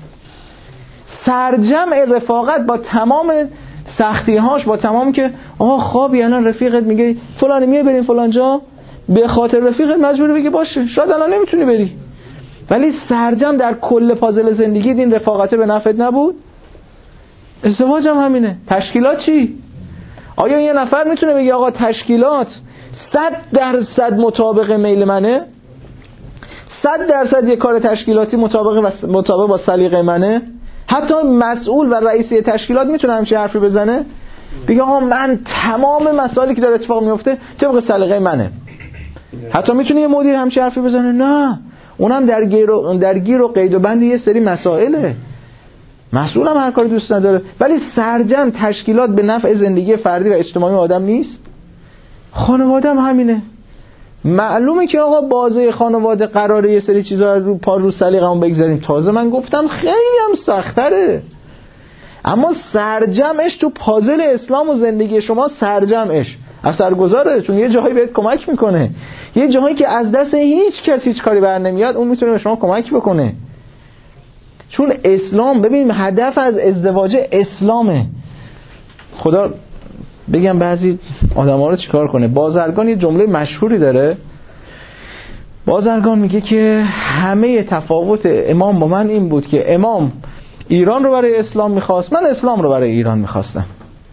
سرجمع رفاقت با تمام سختی‌هاش، با تمام که آها خوابی الان رفیقت میگه فلان میای بریم فلان جا، به خاطر رفیقت مجبوری بگی باشه، شاید الان نمیتونی بری، ولی سرجم در کل پازل زندگی این رفاقته به نفعت نبود. ازدواج هم همینه. تشکیلات چی؟ آیا یه نفر میتونه بگه آقا تشکیلات صد درصد مطابق میل منه، صد درصد یه کار تشکیلاتی مطابق مطابق با سلیقه منه؟ حتی مسئول و رئیسی تشکیلات میتونه همچین حرفی بزنه؟ بگه آقا من تمام مسائلی که داره اتفاق میفته طبق سلیقه منه. حتی میتونه یه مدیر همچین حرفی بزنه؟ نه، اونم در گیر و در گیر و قید و بند یه سری مسائله. مسئول هم هر کاری دوست نداره، ولی سرجم تشکیلات به نفع زندگی فردی و اجتماعی آدم نیست. خانواده هم همینه. معلومه که آقا بازه خانواده قراره یه سری چیزا رو پا رو سلیقه‌مون بگذاریم. تازه من گفتم خیلی هم سخت‌تره، اما سرجمش تو پازل اسلام و زندگی شما سرجمش اثرگذاره، چون یه جایی بهت کمک میکنه، یه جایی که از دست هیچ کس هیچ کاری بر نمیاد اون میتونه به شما کمک بکنه. چون اسلام، ببینیم هدف از ازدواج اسلامه. خدا بگم بعضی آدم‌ها رو چیکار کنه. بازرگان یه جمله مشهوری داره، بازرگان میگه که همه تفاوت امام با من این بود که امام ایران رو برای اسلام میخواست، من اسلام رو برای ایران میخواستم.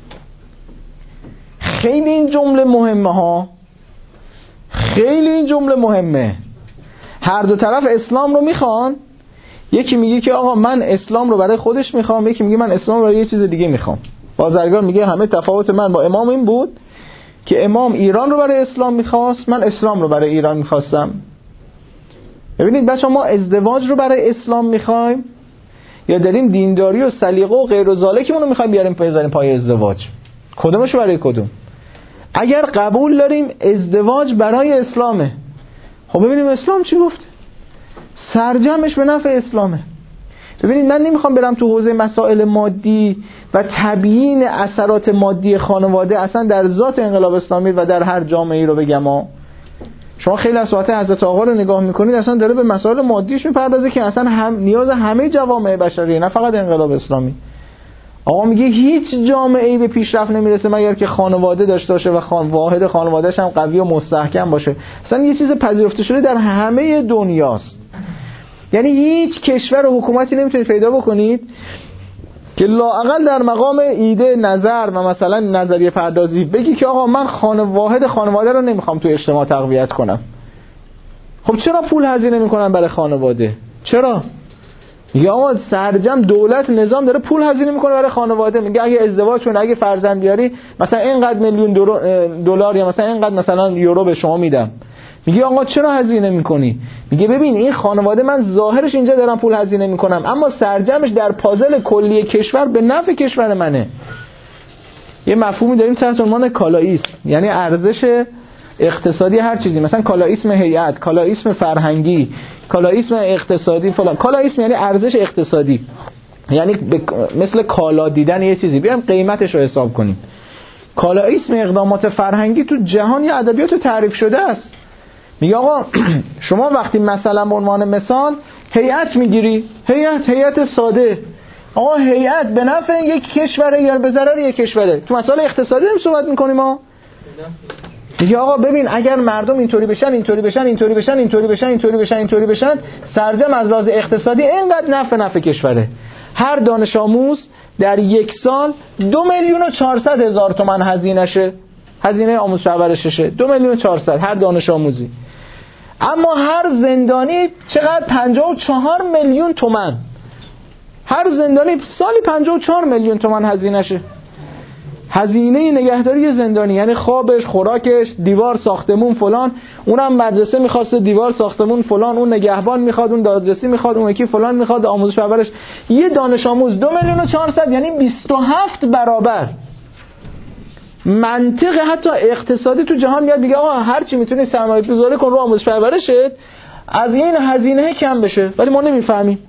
خیلی این جمله مهمه ها، خیلی این جمله مهمه. هر دو طرف اسلام رو میخوان، یکی میگه که آقا من اسلام رو برای خودش میخوام، یکی میگه من اسلام رو برای یه چیز دیگه میخوام. بازرگان میگه همه تفاوت من با امام این بود که امام ایران رو برای اسلام میخواست، من اسلام رو برای ایران میخواستم. ببینید بچه ما ازدواج رو برای اسلام میخوایم یا داریم دینداری و سلیقه و غیر و ذالکمون رو میخوایم بیاریم بذاریم پای ازدواج؟ کدومش برای کدوم؟ اگر قبول داریم ازدواج برای اسلامه، خب ببینیم اسلام چی گفت. سرجمش به نفع اسلامه. ببینید من نمیخوام برم تو حوزه مسائل مادی و تبیین اثرات مادی خانواده اصلا در ذات انقلاب اسلامی و در هر جامعه‌ای رو بگم ها. شما خیلی از ساعات حضرت آقا رو نگاه میکنید اصلا داره به مسائل مادیش میپردازه که اصلا هم نیاز همه جوامع بشریه، نه فقط انقلاب اسلامی. آقا میگه هیچ جامعه‌ای به پیشرفت نمیرسه مگر که خانواده داشته باشه و خان واحد خانواده‌اش هم قوی و مستحکم باشه. اصلا یه چیز پذیرفته شده در همه دنیاست. یعنی هیچ کشور و حکومتی نمیتونید پیدا بکنید که لااقل در مقام ایده نظر و مثلا نظریه پردازی بگی که آقا من خانه واحد خانواده رو نمیخوام تو اجتماع تقویت کنم. خب چرا پول هزینه میکنن برای خانواده؟ چرا؟ یا آقا سرجم دولت نظام داره پول هزینه میکنه برای خانواده، میگه اگه ازدواج کنی اگه فرزند بیاری مثلا اینقدر میلیون دلار یا مثلا اینقدر مثلا یورو به شما میدم. میگه آقا چرا هزینه میکنی؟ میگه ببین این خانواده من ظاهرش اینجا دارم پول هزینه میکنم اما سرجمش در پازل کلی کشور به نفع کشور منه. یه مفهومی داریم تحت عنوان کالائیسم، یعنی ارزش اقتصادی هر چیزی، مثلا کالائیسم هیئت، کالائیسم فرهنگی، کالائیسم اقتصادی فلان. کالائیسم یعنی ارزش اقتصادی، یعنی ب... مثل کالا دیدن یه چیزی، بیایم قیمتش رو حساب کنیم. کالائیسم اقدامات فرهنگی تو جهان یه ادبیات تعریف شده است. میگه آقا شما وقتی مثلا به عنوان مثال هیئت میگیری، هیئت هیئت ساده، آقا هیئت به نفع یک کشوره یا به ضرر یک کشوره؟ تو مسائل اقتصادی هم صحبت میکنیم ما. میگه آقا ببین اگر مردم اینطوری بشن اینطوری بشن اینطوری بشن اینطوری بشن اینطوری بشن اینطوری بشن سرجم از لحاظ اقتصادی اینقدر نفع نفع کشوره. هر دانش آموز در یک سال دو میلیون و چهارصد هزار تومان هزینه شه، هزینه آموزش پرورششه، دو میلیون و چهارصد هر دانش آموزی. اما هر زندانی چقدر؟ پنجاه و چهار میلیون تومان. هر زندانی سالی پنجاه و چهار میلیون تومان هزینه شه. هزینه نگهداری زندانی یعنی خوابش، خوراکش، دیوار، ساختمون فلان. اونم مدرسه میخواسته، دیوار، ساختمون فلان، اون نگهبان میخواد، اون دادرسی میخواد، اون یکی فلان میخواد، آموزش پرورش. یه دانش آموز دو میلیون و چهارصد یعنی بیست و هفت برابر. منطق حتی اقتصادی تو جهان میاد میگه آقا هر چی میتونی سرمایه گذاری کن رو آموزش پرورشت، از این هزینه کم بشه، ولی ما نمیفهمیم.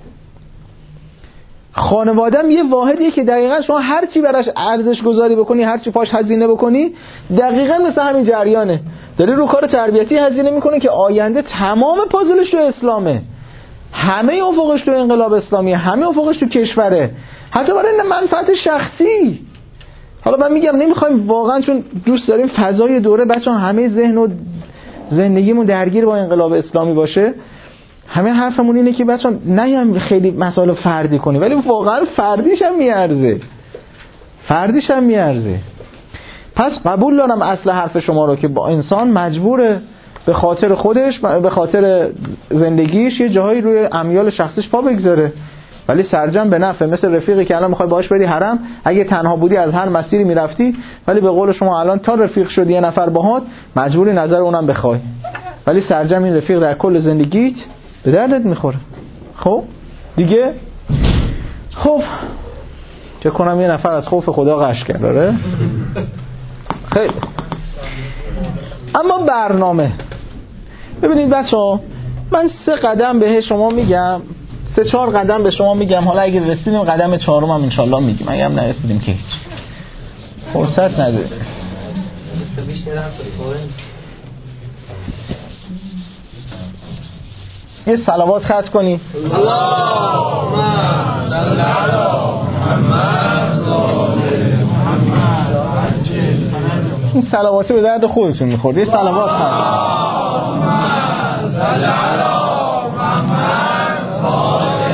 خانواده‌م یه واحدیه که دقیقاً شما هر چی براش ارزش گذاری بکنی، هر چی پاش هزینه بکنی، دقیقاً مثل همین جریانه. داری رو کار تربیتی هزینه میکنه که آینده تمام پازلش تو اسلامه، همه افقش تو انقلاب اسلامی، همه افقش تو کشوره، حتی برای منفعت شخصی. حالا من میگم نمیخوایم واقعا، چون دوست داریم فضای دوره بچه‌ها همه ذهن و زندگیمون درگیر با انقلاب اسلامی باشه. همه حرفمون اینه که بچه‌ها نیم خیلی مسائل فردی کنی، ولی واقعا فردیش هم میارزه، فردیش هم میارزه. پس قبول دارم اصل حرف شما رو که با انسان مجبوره به خاطر خودش، به خاطر زندگیش یه جاهایی روی امیال شخصیش پا بگذاره، ولی سرجم به نفع. مثل رفیقی که الان میخوای باهاش بری حرم، اگه تنها بودی از هر مسیری میرفتی، ولی به قول شما الان تا رفیق شدی یه نفر باهات، مجبوری نظر اونم بخوای، ولی سرجم این رفیق در کل زندگیت به دردت میخوره. خب دیگه خب چه کنم، یه نفر از خوف خدا غش کرد. آره خیلی. اما برنامه، ببینید بچه‌ها، من سه قدم به شما میگم، سه چهار قدم به شما میگم، حالا اگه رسیدیم قدم چهارم هم انشالله میگیم، اگه هم نرسیدیم که هیچ، فرصت نداره. یه صلوات ختم کنید. اللهم صل علی محمد و آل محمد. این صلواتی به درد خودتون میخورد. یه صلوات ختم. اللهم صل علی محمد و آل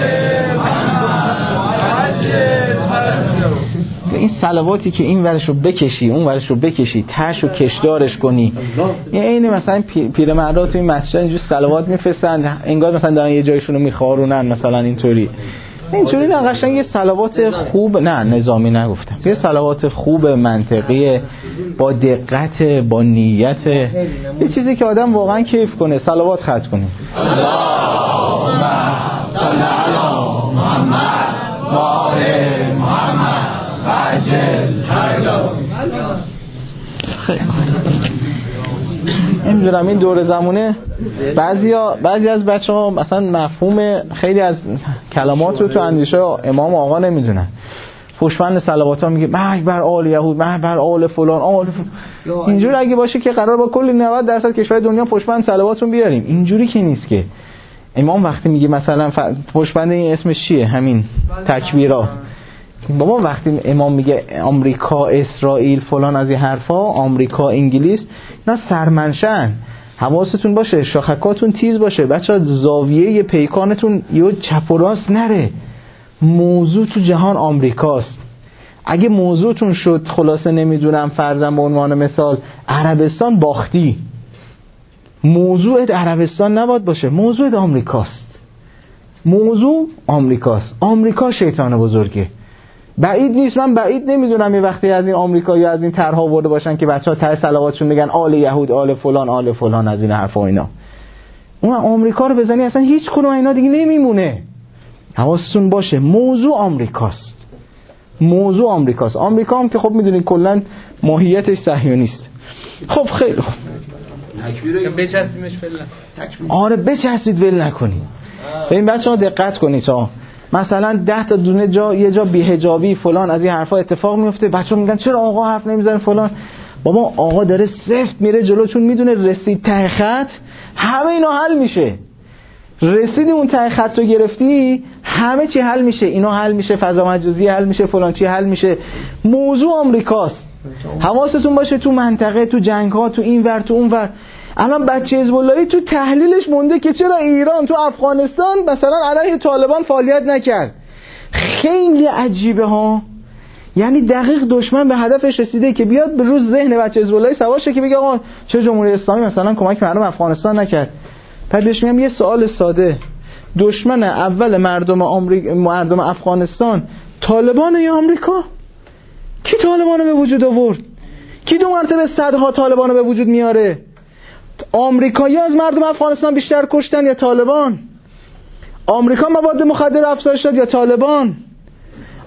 محمد. این صلواتی که این ورشو بکشی اون ورشو بکشی، تهشو کشدارش کنی، یعنی این مثلا پیرمردا تو این مسجد اینجوری صلوات میفرستن انگار مثلا دارن یه جایشونو میخارونن، مثلا اینطوری اینجوری نه، قشنگ یه صلوات خوب، نه نظامی نگفتم، یه صلوات خوب منطقی با دقت، با نیت، یه چیزی که آدم واقعا کیف کنه. صلوات ختم کنیم. اللهم صل علی محمد و آل محمد عجل حیلا. نمیدونم این دور زمونه بعضیا بعضی از بچه‌ها مثلا مفهوم خیلی از کلمات رو تو اندیشه امام آقا نمیدونن. پشتبند صلوات‌ها میگه مرگ بر آل یهود، مرگ بر آل فلان، آل فلان. اینجوری اگه باشه که قرار با کلی نود درصد کشور دنیا پشتبند صلواتون بیاریم، اینجوری که نیست که. امام وقتی میگه مثلا ف... پشتبند این اسمش چیه؟ همین تکبیرا. بابا وقتی امام میگه آمریکا، اسرائیل، فلان از این حرفا، آمریکا، انگلیس، اینا سرمنشن. حواستون باشه، شاخکاتون تیز باشه بچه‌ها، زاویه پیکانتون یه چپ و راست نره. موضوع تو جهان آمریکاست. اگه موضوعتون شد خلاصه نمیدونم فرضاً به عنوان مثال عربستان، باختی. موضوع عربستان نباید باشه، موضوع آمریکاست. موضوع آمریکاست. آمریکا شیطان بزرگه. بعید نیست، من بعید نمیدونم یه وقتی از این آمریکا یا از این طرح آورده باشن که بچه‌ها ته صلواتشون بگن آل یهود، آل فلان، آل فلان، از این حرفا اینا. اون آمریکا رو بزنی اصلا هیچ کدوم اینا دیگه نمیمونه. حواستون باشه موضوع آمریکاست. موضوع آمریکاست. آمریکا هم که خب میدونید کلا ماهیتش صهیونیست. خب خیلی خوب. تکبیر بچسبیمش فعلا. آره بچسبید ول نکنید. ببین بچه‌ها دقت کنید تا مثلا ده تا دونه جا یه جا بی‌حجابی فلان از این حرفا اتفاق میفته، بچه‌ها میگن چرا آقا حرف نمیزنه فلان. بابا آقا داره سفت میره جلوتون، میدونه رسید ته خط همه اینا حل میشه. رسیدی اون ته خط رو گرفتی همه چی حل میشه، اینا حل میشه، فضا مجازی حل میشه، فلان چی حل میشه. موضوع آمریکاست. حواستون باشه تو منطقه، تو جنگ ها، تو این ور تو اون ور. الان بچه حزب اللهی تو تحلیلش مونده که چرا ایران تو افغانستان مثلا علیه طالبان فعالیت نکرد. خیلی عجیبه ها. یعنی دقیق دشمن به هدفش رسیده که بیاد به روز ذهن بچه حزب اللهی سوار شه که بگه آقا چه جمهوری اسلامی مثلا کمک مردم افغانستان نکرد. بعد بهش میگم یه سوال ساده، دشمن اول مردم آمریکا، مردم افغانستان، طالبان یا آمریکا؟ کی طالبان رو به وجود آورد؟ کی دو مرتبه صدها طالبان رو به وجود میاره؟ آمریکایی از مردم افغانستان بیشتر کشتن یا طالبان؟ آمریکا مواد مخدر افزایش داد یا طالبان؟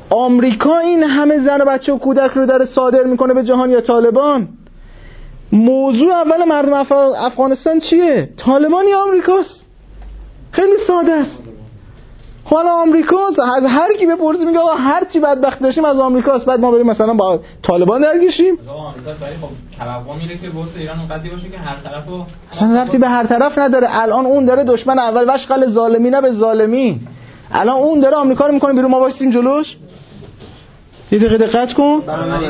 آمریکا این همه زن و بچه و کودک رو داره صادر میکنه به جهان یا طالبان؟ موضوع اول مردم اف... افغانستان چیه؟ طالبان یا آمریکاست؟ خیلی ساده است. حالا آمریکاست، از هر کی بپرسی میگه آقا هر چی بدبخت داشتیم از آمریکاست، بعد ما بریم مثلا با طالبان درگیریم. آمریکا برای خب توقع میره که بورس ایران اونقدی باشه که هر طرفو اصلا ربطی به هر طرف نداره. الان اون داره دشمن اول وشقل ظالمینه به ظالمین. الان اون داره آمریکا رو میکنه بیرون، ما وایسیم جلوش. یه دقیقه دقت کن.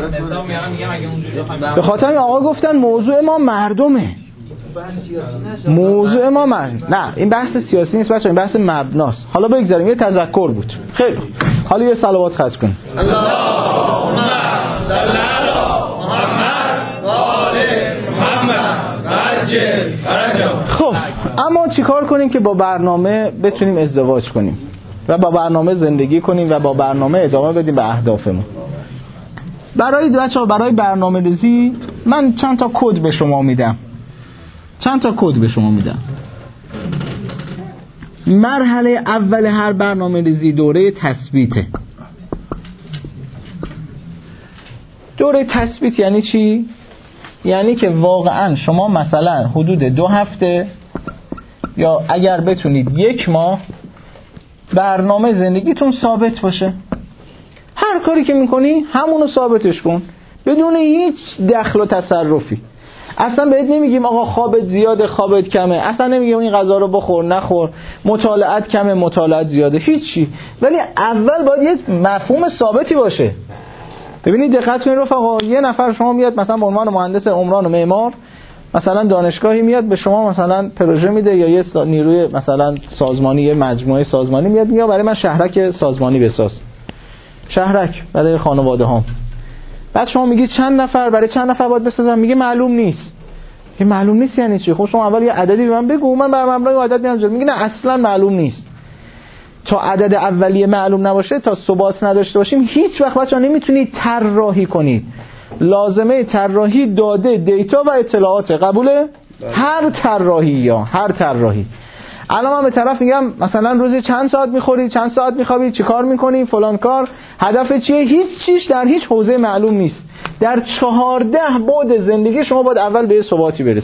به خاطر آقا گفتن موضوع ما مردمه. موضوع ما مردم. نه این بحث سیاسی نیست بچه‌ها، این بحث مبناست. حالا بگذاریم یه تذکر بود. خیلی حالا یه صلوات خرج کن. اللهم صل علی محمد و آل محمد عجل فرجهم. خب اما چیکار کنیم که با برنامه بتونیم ازدواج کنیم و با برنامه زندگی کنیم و با برنامه ادامه بدیم به اهدافمون؟ برای بچه‌ها برای برنامه‌ریزی من چند تا کد به شما میدم. چند تا کد به شما میدم. مرحله اول هر برنامه‌ریزی دوره تثبیته. دوره تثبیت یعنی چی؟ یعنی که واقعا شما مثلا حدود دو هفته یا اگر بتونید یک ماه برنامه زندگیتون ثابت باشه. هر کاری که میکنی همونو ثابتش کن بدون هیچ دخل و تصرفی. اصلا بهت نمیگیم آقا خوابت زیاده خوابت کمه، اصلا نمیگیم این غذا رو بخور نخور، مطالعت کمه مطالعت زیاده، هیچی. ولی اول باید یه مفهوم ثابتی باشه. ببینید دقت کنید رفقا، یه نفر شما میاد مثلا به عنوان مهندس عمران و معمار مثلا دانشگاهی میاد به شما مثلا پروژه میده یا یه نیروی مثلا سازمانی یه مجموعه سازمانی میاد میگه برای من شهرک سازمانی بساز، شهرک برای خانواده هام. بعد شما میگی چند نفر برای چند نفر باید بسازم؟ میگه معلوم نیست. که معلوم نیست یعنی چی؟ خب شما اول یه عددی به من بگو، من بر مبنای عدد میام جلو. میگه نه اصلا معلوم نیست. تا عدد اولیه معلوم نباشه، تا ثبات نداشته باشیم، هیچ وقت بچه‌ها نمیتونید طراحی کنید. لازمه طراحی داده، دیتا و اطلاعات. قبوله؟ هر طراحی یا هر طراحی. الان من به طرف میگم مثلا روزی چند ساعت میخوری، چند ساعت میخوابی، چی کار میکنی، فلان کار، هدف چیه؟ هیچ چیز در هیچ حوزه معلوم نیست. در چهارده بعد زندگی شما باید اول به ثباتی برسی.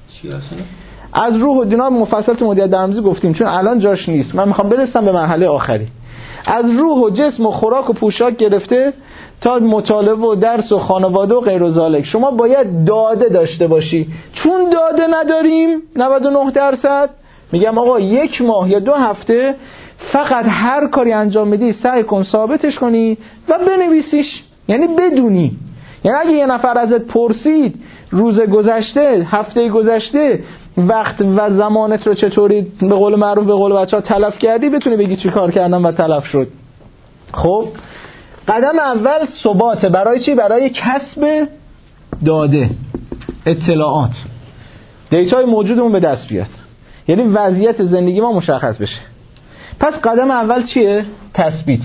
از روح و دینا مفصل تو مدیریت برنامه‌ریزی گفتیم چون الان جاش نیست. من میخوام برسم به مرحله آخری. از روح و جسم و خوراک و پوشاک گرفته تا مطالعه و درس و خانواده و غیر و ذالک شما باید داده داشته باشی. چون داده نداریم نود و نه درصد میگم آقا یک ماه یا دو هفته فقط هر کاری انجام بدی سعی کن ثابتش کنی و بنویسیش. یعنی بدونی، یعنی اگه یه نفر ازت پرسید روز گذشته، هفته گذشته وقت و زمانت رو چطوری به قول معروف به قول بچه‌ها تلف کردی، بتونی بگی چی کار کردم و تلف شد. خب قدم اول ثبات. برای چی؟ برای کسب داده، اطلاعات، دیتای موجودمون به دست بیاد، یعنی وضعیت زندگی ما مشخص بشه. پس قدم اول چیه؟ تثبیت.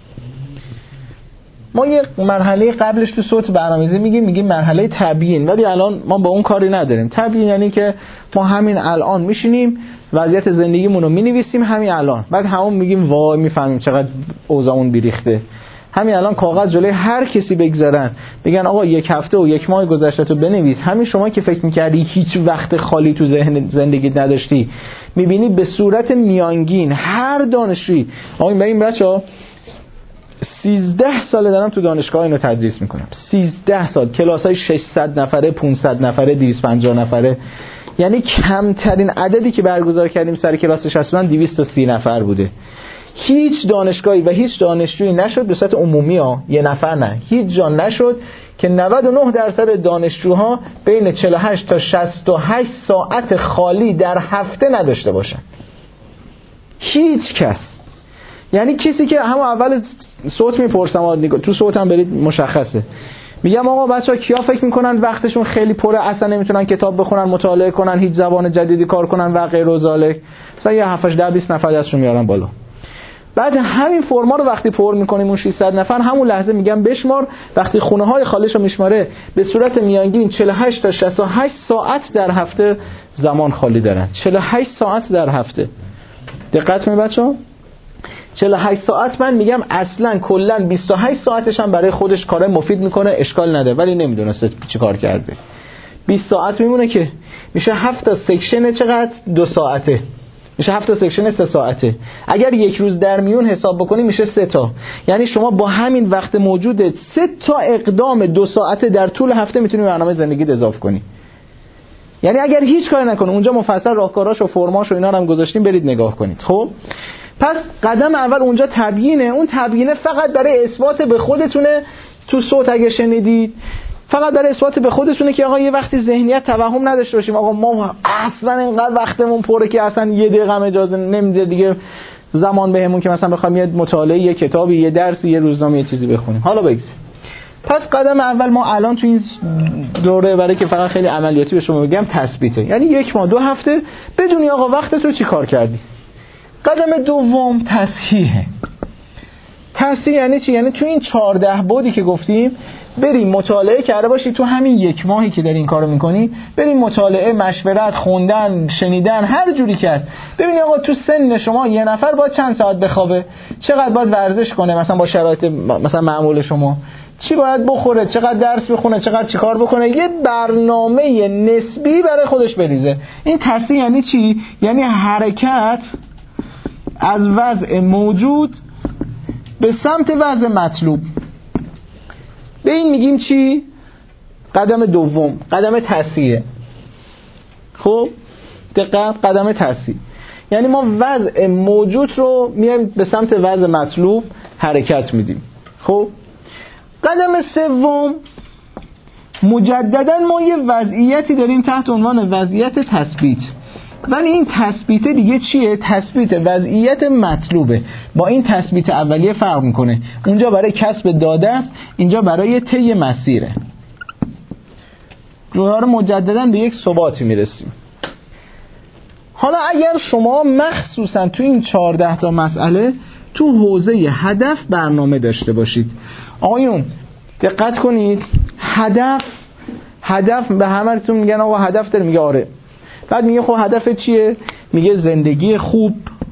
ما یه مرحله قبلش تو صوت برنامه‌ریزی میگیم میگیم مرحله تبیین، ولی الان ما با اون کاری نداریم. تبیین یعنی که ما همین الان میشینیم وضعیت زندگیمون رو مینویسیم همین الان، بعد همون میگیم وای میفهمیم چقدر اوضاعمون بیریخته. همین الان کاغذ جلوی هر کسی بگذارن بگن آقا یک هفته و یک ماه گذشته تو بنویس، همین شما که فکر میکردی هیچ وقت خالی تو ذهن زندگیت نداشتی میبینی به صورت میانگین هر دانشجویی. آقا این بچه‌ها سیزده ساله دارم تو دانشگاه اینو تدریس میکنم. سیزده سال کلاسای ششصد نفره، پانصد نفره، دویست و پنجاه نفره. یعنی کمترین عددی که برگزار کردیم سر کلاس نشستن دویست و سی نفر بوده. هیچ دانشگاهی و هیچ دانشجویی نشد به صورت عمومی ها، یه نفر نه، هیچ جا نشد که نود و نه درصد دانشجوها بین چهل و هشت تا شصت و هشت ساعت خالی در هفته نداشته باشن. هیچ کس. یعنی کسی که همون اول صوت میپرسم تو صوتم برید مشخصه، میگم آقا بچه‌ها کیا فکر میکنن وقتشون خیلی پره اصلا نمیتونن کتاب بخونن، مطالعه کنن، هیچ زبان جدیدی کار کنن و غیر و ذالک؟ مثلا یه هفت هشت بیست نفر دستشون میارن بالا. بعد همین فرما رو وقتی پر میکنیم اون ششصد نفر، همون لحظه میگم بشمار، وقتی خونه های خالیشو میشماره به صورت میانگین چهل و هشت تا شصت و هشت ساعت در هفته زمان خالی دارن. چهل و هشت ساعت در هفته. دقت کنید بچه‌ها. چهل و هشت ساعت من میگم اصلا کلا بیست و هشت ساعتش هم برای خودش کار مفید میکنه، اشکال نداره، ولی نمیدونسته چی کار کرده. بیست ساعت میمونه که میشه هفت تا سکشن چقدر؟ دو ساعته. میشه هفت تا سکشن سه ساعته. اگر یک روز در میون حساب بکنی میشه سه تا. یعنی شما با همین وقت موجودت سه تا اقدام دو ساعته در طول هفته میتونی برنامه زندگیت اضافه کنی. یعنی اگر هیچ کاری نکنی، اونجا مفصل راهکاراش و فرماش و اینا رو هم گذاشتیم، برید نگاه کنید. خب پس قدم اول اونجا تبیینه. اون تبیینه فقط برای اثبات به خودتونه. تو صوت اگه شنیدید فقط برای اثبات به خودتونه که آقا یه وقتی ذهنیت توهم نداشته باشیم آقا ما اصلا اینقدر وقتمون پره که اصلا یه دقیقه هم اجازه نمیده دیگه زمان بهمون که مثلا بخوایم یه مطالعه، یه کتابی، یه درسی، یه روزنامه، یه چیزی بخونیم. حالا بگذاریم. پس قدم اول ما الان تو این دوره برای که فقط خیلی عملیاتی به شما بگم تثبیته. یعنی یک ماه دو هفته بدونی آقا وقتت رو چی کار کردی. قدم دوم تصحیحه. تصحیح یعنی چی؟ یعنی تو این چهارده بعدی که گفتیم بریم مطالعه کرده باشی. تو همین یک ماهی که داری این کارو میکنی بریم مطالعه، مشورت، خوندن، شنیدن، هر جوری کرد. ببینی آقا تو سن شما یه نفر باید چند ساعت بخوابه، چقدر باید ورزش کنه مثلا با شرایط مثلا معمول شما، چی باید بخوره، چقدر درس بخونه، چقدر چی کار بکنه، یه برنامه نسبی برای خودش بریزه. این تصحیح یعنی چی؟ یعنی حرکت از وضع موجود به سمت وضع مطلوب. به این میگیم چی؟ قدم دوم، قدم تصحیح. خب دقیق قدم تصحیح یعنی ما وضع موجود رو میایم به سمت وضع مطلوب حرکت میدیم. خب قدم سوم مجددا ما یه وضعیتی داریم تحت عنوان وضعیت تثبیت. ولی این تثبیت دیگه چیه؟ تثبیت وضعیت مطلوبه. با این تثبیت اولیه فرق میکنه. اونجا برای کسب داده است، اینجا برای طی مسیره. دوباره مجددا به یک ثباتی میرسیم. حالا اگر شما مخصوصا تو این چهارده تا مسئله تو حوزه هدف برنامه داشته باشید. آقایون دقت کنید، هدف هدف به همه‌تون میگن آقا هدف داری، میگه آره. بعد میگه خب هدف چیه؟ میگه زندگی خوب،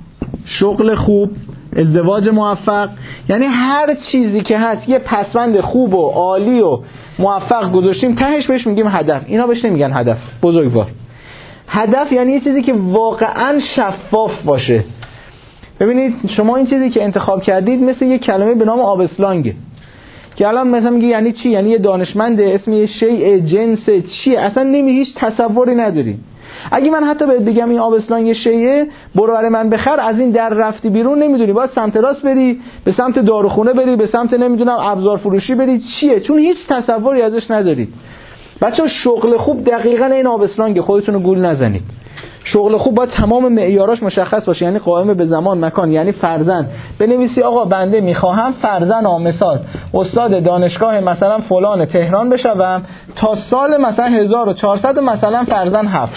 شغل خوب، ازدواج موفق. یعنی هر چیزی که هست یه پسوند خوب و عالی و موفق گذاشتیم تهش بهش میگیم هدف. اینا بهش نمیگن هدف بزرگوار. هدف یعنی یه چیزی که واقعا شفاف باشه. ببینید شما این چیزی که انتخاب کردید مثل یه کلمه به نام آبسلانگه که الان مثلا میگه یعنی چی؟ یعنی یه دانشمند اسم یه شیء، جنس، چیه، اصلا نمی هیچ تصوری نداری. اگه من حتی بهت بگم این آبسلان یه شیء، برو برای من بخر، از این در رفتی بیرون نمیدونی، باید سمت راست بری، به سمت داروخونه بری، به سمت نمیدونم ابزار فروشی بری، چیه؟ چون هیچ تصوری ازش ندارید. بچه‌ها شغل خوب دقیقاً این آبسلانگه، خودتون رو گول نزنید. شغل خوب باید تمام معیاراش مشخص باشه، یعنی قائم به زمان مکان. یعنی فرضاً بنویسی آقا بنده میخواهم فرضاً مثال استاد دانشگاه مثلا فلان تهران بشم تا سال مثلا هزار و چهارصد مثلا فرضاً هفت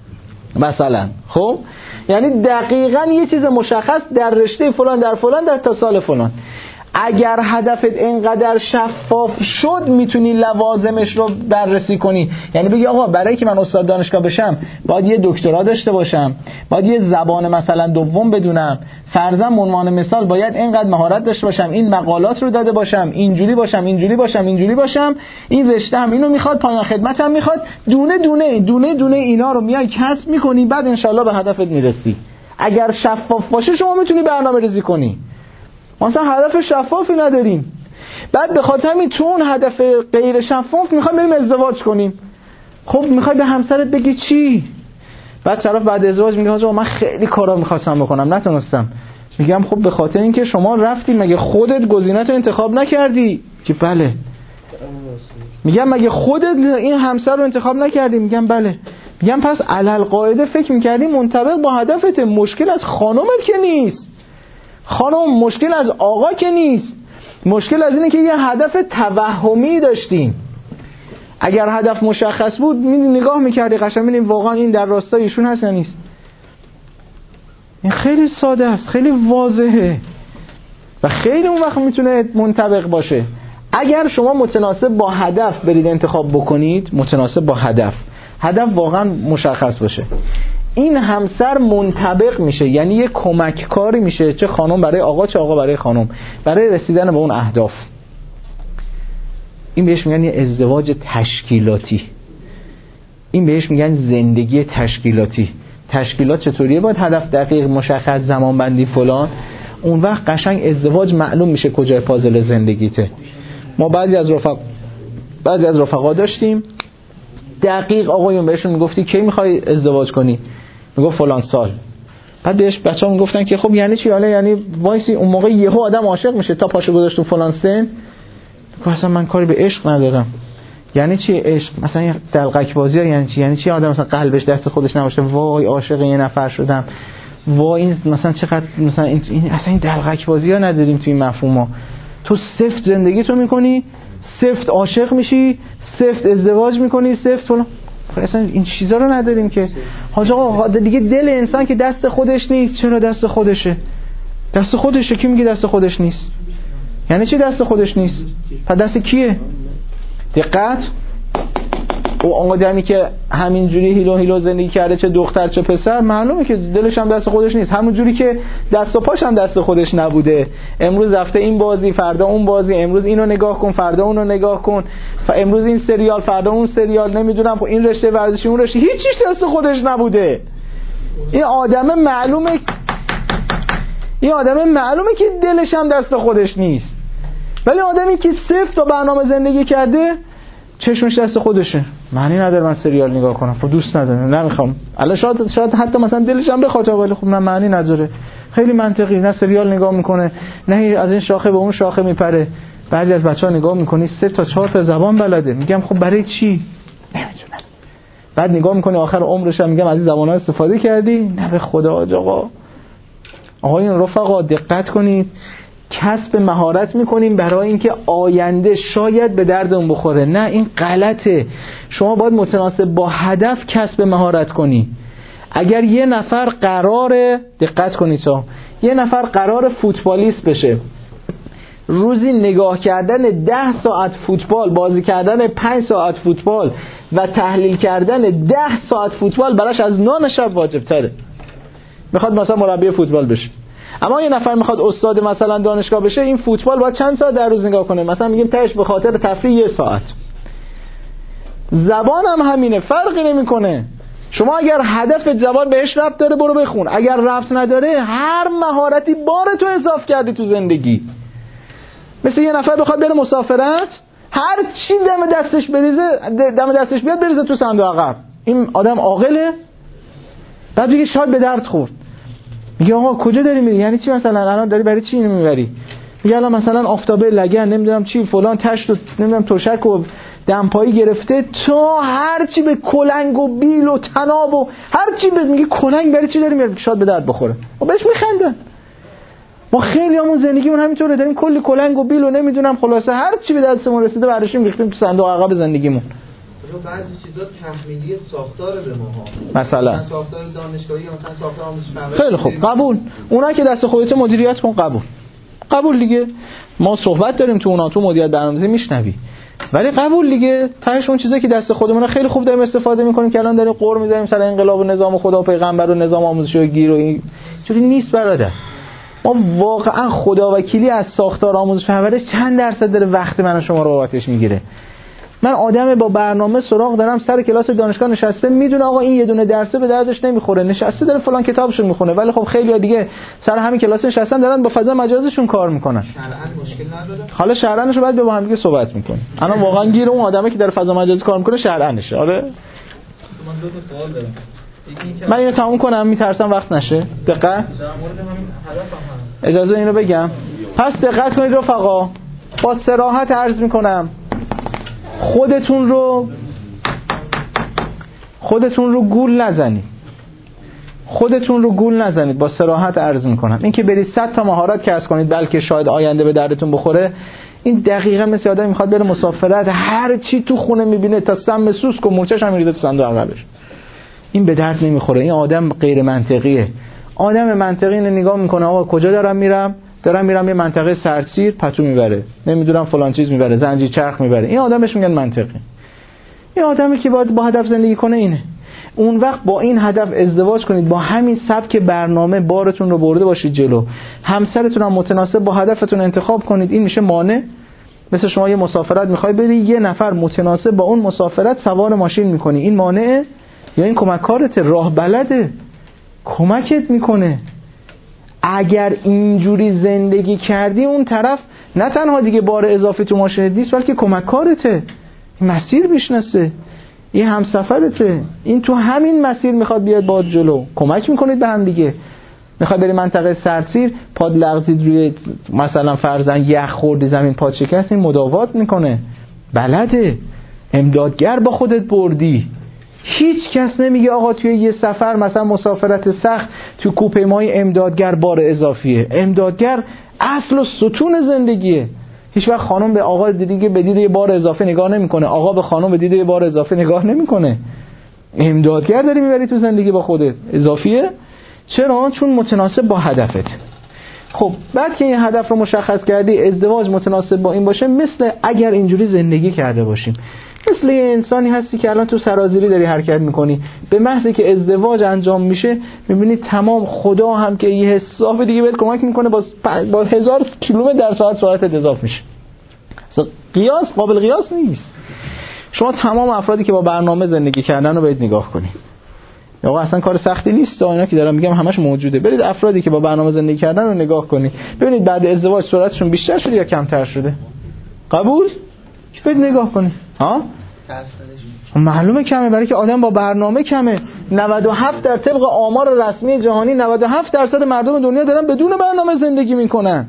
مثلا. خب یعنی دقیقاً یه چیز مشخص در رشته فلان در فلان در تا سال فلان. اگر هدفت اینقدر شفاف شد میتونی لوازمش رو بررسی کنی. یعنی بگی آقا برای که من استاد دانشگاه بشم باید یه دکترا داشته باشم، باید یه زبان مثلا دوم بدونم، فرضاً عنوان مثال باید اینقدر مهارت داشته باشم، این مقالات رو داده باشم، اینجوری باشم اینجوری باشم اینجوری باشم، این رشته هم اینو میخواد، پایان خدمتم میخواد. دونه دونه دونه دونه اینا رو میای کسب میکنی، بعد انشالله به هدفت میرسی. اگر شفاف باشه شما میتونی برنامه‌ریزی کنی. مثلا هدف شفافی نداریم، بعد به خاطر همین تو اون هدف غیر شفاف میخوایم بریم ازدواج کنیم. خب میخوای به همسرت بگی چی؟ بعد طرف بعد ازدواج میگه آقا من خیلی کارا میخواستم بکنم نتونستم. میگم خب به خاطر اینکه شما رفتی مگه خودت گزینه‌ت رو انتخاب نکردی؟ که بله. میگم مگه خودت این همسر رو انتخاب نکردی؟ میگم بله. میگم پس علل قاعده فکر میکردی منطبق با هدفت. مشکل از خانومت که نیست، خانم مشکل از آقا که نیست، مشکل از اینه که یه هدف توهمی داشتیم. اگر هدف مشخص بود می نگاه میکردی قشنگ می‌بینیم واقعا این در راستای ایشون هست یا نیست. این خیلی ساده است، خیلی واضحه و خیلی اون وقت میتونه منطبق باشه. اگر شما متناسب با هدف برید انتخاب بکنید، متناسب با هدف، هدف واقعا مشخص باشه. این همسر منطبق میشه، یعنی یه کمک کاری میشه، چه خانم برای آقا چه آقا برای خانم، برای رسیدن به اون اهداف. این بهش میگن یه ازدواج تشکیلاتی، این بهش میگن زندگی تشکیلاتی. تشکیلات چطوریه؟ باید هدف دقیق مشخص، زمان بندی فلان، اون وقت قشنگ ازدواج معلوم میشه کجای پازل زندگیته. ما بعضی از رفق بعضی از رفقا داشتیم دقیق آقایون بهشون میگفتی کی میخوای ازدواج کنی، میگفت فلان سال. بعد بهش بچه‌ها میگفتن که خب یعنی چی؟ حالا یعنی وایسی اون موقع یهو آدم عاشق میشه تا پاشو گذاشت تو فلان سن؟ اصلا من کاری به عشق ندارم. یعنی چی عشق؟ مثلا این دلقک بازی ها یعنی چی؟ یعنی چی آدم مثلا قلبش دست خودش نباشه، وای عاشق یه نفر شدم، وای این مثلا چقدر مثلا این, این اصلا این دلقک بازی ها نداریم تو این مفهوما. تو سفت زندگی تو میکنی، سفت عاشق میشی، سفت ازدواج میکنی، سفت فلان. اصلا این چیزا رو نداریم که. حاج آقا دیگه دل انسان که دست خودش نیست. چرا دست خودشه؟ دست خودشه. کی میگه دست خودش نیست؟ یعنی چی دست خودش نیست؟ پس دست کیه؟ دقت. او آدمی که همین جوری هیلو هیلو زندگی کرده، چه دختر چه پسر، معلومه که دلش هم دست خودش نیست. همون جوری که دست و پاش هم دست خودش نبوده، امروز رفته این بازی فردا اون بازی، امروز اینو نگاه کن فردا اونو نگاه کن، امروز این سریال فردا اون سریال، نمیدونم این رشته ورزشی اون رشته، هیچ چیز دست خودش نبوده. این آدم معلومه این آدم معلومه که دلش هم دست خودش نیست. ولی آدمی که صفر تا برنامه زندگی کرده، چشمش دست خودشه، معنی نداره من سریال نگاه کنم، خب دوست ندارم، نمیخوام. الان شاید شاید حتی مثلا دلش هم بخواد، ولی خب من معنی نداره. خیلی منطقی، نه سریال نگاه میکنه، نه از این شاخه به اون شاخه میپره. بعضی از بچه‌ها نگاه میکنی سه تا چهار تا زبان بلده، میگم خب برای چی؟ نمیدونم. بعد نگاه میکنی آخر عمرش هم میگم از این زبان‌ها استفاده کردی؟ نه به خدا آقا. آقایون رفقا دقت کنید، کسب مهارت میکنیم برای اینکه آینده شاید به دردمون بخوره. نه این غلطه. شما باید متناسب با هدف کسب مهارت کنی. اگر یه نفر قراره، دقت کنید تا یه نفر قراره فوتبالیست بشه، روزی نگاه کردن ده ساعت فوتبال، بازی کردن پنج ساعت فوتبال و تحلیل کردن ده ساعت فوتبال براش از نان شب واجب تره. میخواد مثلا مربی فوتبال بشه. اما یه نفر میخواد استاد مثلا دانشگاه بشه، این فوتبال باید چند ساعت در روز نگاه کنه؟ مثلا میگیم تهش به خاطر تفریح یه ساعت. زبان هم همینه، فرقی نمیکنه. شما اگر هدف زبان بهش ربط داره برو بخون، اگر ربط نداره هر مهارتی بار تو اضافه کردی تو زندگی. مثل یه نفر بخواد بره مسافرت، هر چی دم دستش بریزه دم دستش بیاد بریزه تو صندوق عقب. این آدم عاقله؟ بعد دیگه شاید به درد خورد. میگه آقا کجا داری میری؟ یعنی چی مثلا الان داری برای چی اینو میبری؟ میگه الان مثلا آفتابه لگن نمیدونم چی فلان تشت و نمیدونم تشک و دمپایی گرفته، تا هر چی به کلنگ و بیل و تناب و هر چی به میگه کلنگ برای چی داری میاری؟ شاید به درد بخوره. و بهش میخندن. ما خیلی همون زندگیمون همینطوره، داریم کلی کلنگ و بیل و نمیدونم خلاصه هر چی به دستمون رسیده براشیم ریختیم تو صندوق عقب زندگیمون. بعضی چیزا تحمیلی ساختار به ماها، مثلا ساختار دانشگاهی یا مثلا ساختار آموزش پرورش. خیلی خوب قبول، اونا که دست خودت مدیریت کن، قبول قبول دیگه. ما صحبت داریم تو اونا، تو مدیریت برنامه‌ریزی میشنوی، ولی قبول دیگه. تهش اون چیزایی که دست خودمون خیلی خوب داریم استفاده میکنیم که الان داریم قور میذاریم سر انقلاب و نظام خدا و پیغمبر و نظام آموزشی و گیر و این چیزی نیست برادر. ما واقعا خداوکیلی از ساختار آموزش پرورش چند درصد داره وقت من و شما رو بابتش میگیره. من آدم با برنامه سراغ دارم، سر کلاس دانشگاه نشسته، میدونه آقا این یه دونه درسه به دردش نمیخوره، نشسته داره فلان کتابشو میخونه، ولی خب خیلی‌ها دیگه سر همین کلاس نشستن دارن با فضا مجازشون کار میکنن. شرعاً مشکل نداره. حالا شرعاًشو بعد با هم دیگه صحبت میکنیم. الان واقعا گیر اون آدمی که در فضا مجازی کار میکنه شرعاًشه. آره من دو تا سوال دارم. من اینو تموم کنم، میترسم وقت نشه. دقت در مورد همین هدفم هست. اجازه اینو بگم. پس دقت کنید رفقا، با صراحت عرض میکنم خودتون رو خودتون رو گول نزنید. خودتون رو گول نزنید. با صراحت عرض میکنم این که برید صد تا مهارت کسب کنید بلکه شاید آینده به دردتون بخوره، این دقیقاً مثل آدمی میخواد بره مسافرت، هر چی تو خونه میبینه تا سم سوسک و مورچه‌ش هم میریزه تو صندوق عقبش. این به درد نمیخوره. این آدم غیر منطقیه. آدم منطقی اینو نگاه میکنه آقا کجا دارم میرم؟ دارم میرم یه منطقه سردسیر، پتو میبره، نمیدونم فلان چیز میبره، زنجیر چرخ میبره. این آدمش میگن منطقی. این آدمی که باید با هدف زندگی کنه اینه. اون وقت با این هدف ازدواج کنید، با همین سبک برنامه بارتون رو برده باشید جلو، همسرتون هم متناسب با هدفتون انتخاب کنید. این میشه مانع؟ مثل شما یه مسافرت میخوای بری، یه نفر متناسب با اون مسافرت سوار ماشین میکنی، این مانعه یا این کمککارته؟ راه بلده، کمکت میکنه. اگر اینجوری زندگی کردی اون طرف نه تنها دیگه بار اضافی تو ماشینت نیست، بلکه کمککارته، مسیر میشناسه، این همسفرته، این تو همین مسیر میخواد بیاد باهات جلو، کمک میکنید به هم دیگه. میخوای بری منطقه سردسیر، پاد لغزید روی مثلا فرضاً یخ خوردی زمین پاد شکست، این مداوات میکنه، بلده. امدادگر با خودت بردی، هیچ کس نمیگه آقا توی یه سفر مثلا مسافرت سخت تو کوپه مای امدادگر بار اضافیه. امدادگر اصل و ستون زندگیه. هیچ وقت خانم به آقا دیگه به دید یه بار اضافه نگاه نمیکنه، آقا به خانم به دید یه بار اضافه نگاه نمیکنه. امدادگر داری میبری تو زندگی با خودت، اضافیه. چرا؟ چون متناسب با هدفت. خب بعد که این هدف رو مشخص کردی، ازدواج متناسب با این باشه، مثل اگر اینجوری زندگی کرده باشیم، مثل یه انسانی هستی که الان تو سرازیری داری حرکت میکنی، به محضی که ازدواج انجام میشه میبینی تمام خدا هم که یه حساب دیگه بهت کمک میکنه، با با هزار کیلومتر در ساعت سرعتت اضافه میشه. قیاس قابل قیاس نیست. شما تمام افرادی که با برنامه زندگی کردن رو باید نگاه کنید. آقا اصلا کار سختی نیست، اینا که دارم میگم همش موجوده. برید افرادی که با برنامه زندگی کردن رو نگاه کنید، ببینید بعد ازدواج سرعتشون بیشتر شده یا کمتر شده. قبول؟ برید نگاه کنید. ها؟ معلومه کمه، برای که آدم با برنامه کمه. نود و هفت در طبق آمار رسمی جهانی نود و هفت درصد مردم دنیا دارن بدون برنامه زندگی میکنن.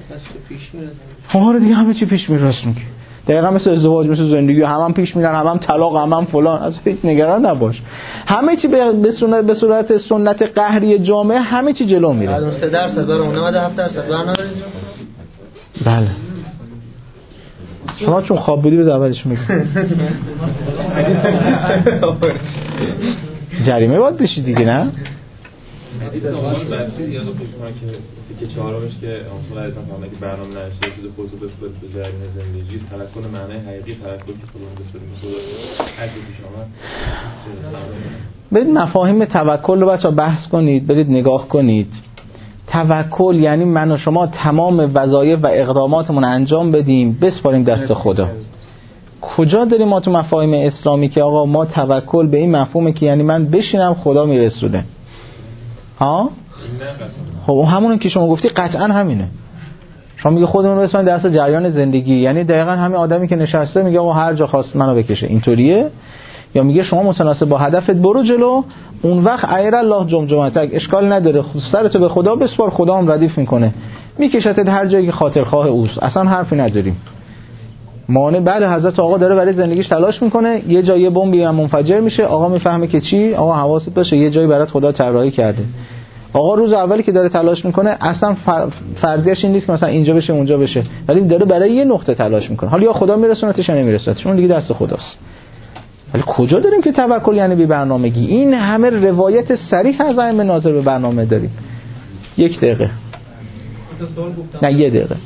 آره دیگه همه چی پیش میره راست میگه. دقیقاً مثل ازدواج، مثل زندگی، هم هم پیش میرن، هم هم طلاق، هم هم فلان. از هیچ نگران نباش. همه چی به صورت به صورت سنت قهری جامعه همه چی جلو میره. سه درصد برای نود و هفت درصد برنامه. بله. شما چون خواب بودی به اولش میگم. جریمه باید بشی دیگه، نه؟ حدیث آقای بچه دیگه پیشمان که که چهارمش که اصلا ایتان فهمه که برنامه نشه شده خودتو بسپرد به جریمه زندگی، تلقن معنی حقیقی تلقن که خودمون بسپریم به خدا عجب پیش آمد. برید مفاهیم توکل رو بچه‌ها بحث کنید، برید نگاه کنید. توکل یعنی من و شما تمام وظایف و اقداماتمون انجام بدیم، بسپاریم دست خدا. کجا داریم ما تو مفاهیم اسلامی که آقا ما توکل به این مفهومه که یعنی من بشینم خدا میرسونه؟ ها؟ خب همونه که شما گفتی قطعا همینه. شما میگه خودمون بسپاریم دست جریان زندگی، یعنی دقیقاً همین آدمی که نشسته میگه آقا هر جا خواست منو بکشه، اینطوریه؟ یا میگه شما متناسب با هدفت برو جلو، اون وقت ایر الله جمجمتک، اشکال نداره، سرتو به خدا بسپار، خدا هم ردیف میکنه، میکشتت هر جایی که خاطرخواه اوست، اصلا حرفی نداریم. مانع بعد حضرت آقا داره برای زندگیش تلاش میکنه، یه جایی بمبی هم منفجر میشه، آقا میفهمه که چی، آقا حواست باشه یه جایی برات خدا طراحی کرده. آقا روز اولی که داره تلاش میکنه اصلا فرضیش این نیست که مثلا اینجا بشه اونجا بشه، ولی داره برای یه نقطه تلاش میکنه. حالا یا خدا میرسونتش یا نمیرسونتش، اون دیگه دست خداست. ولی کجا داریم که توکل یعنی بی برنامگی؟ این همه روایت صریح از ائمه ناظر به برنامه داریم. یک دقیقه نه یه دقیقه.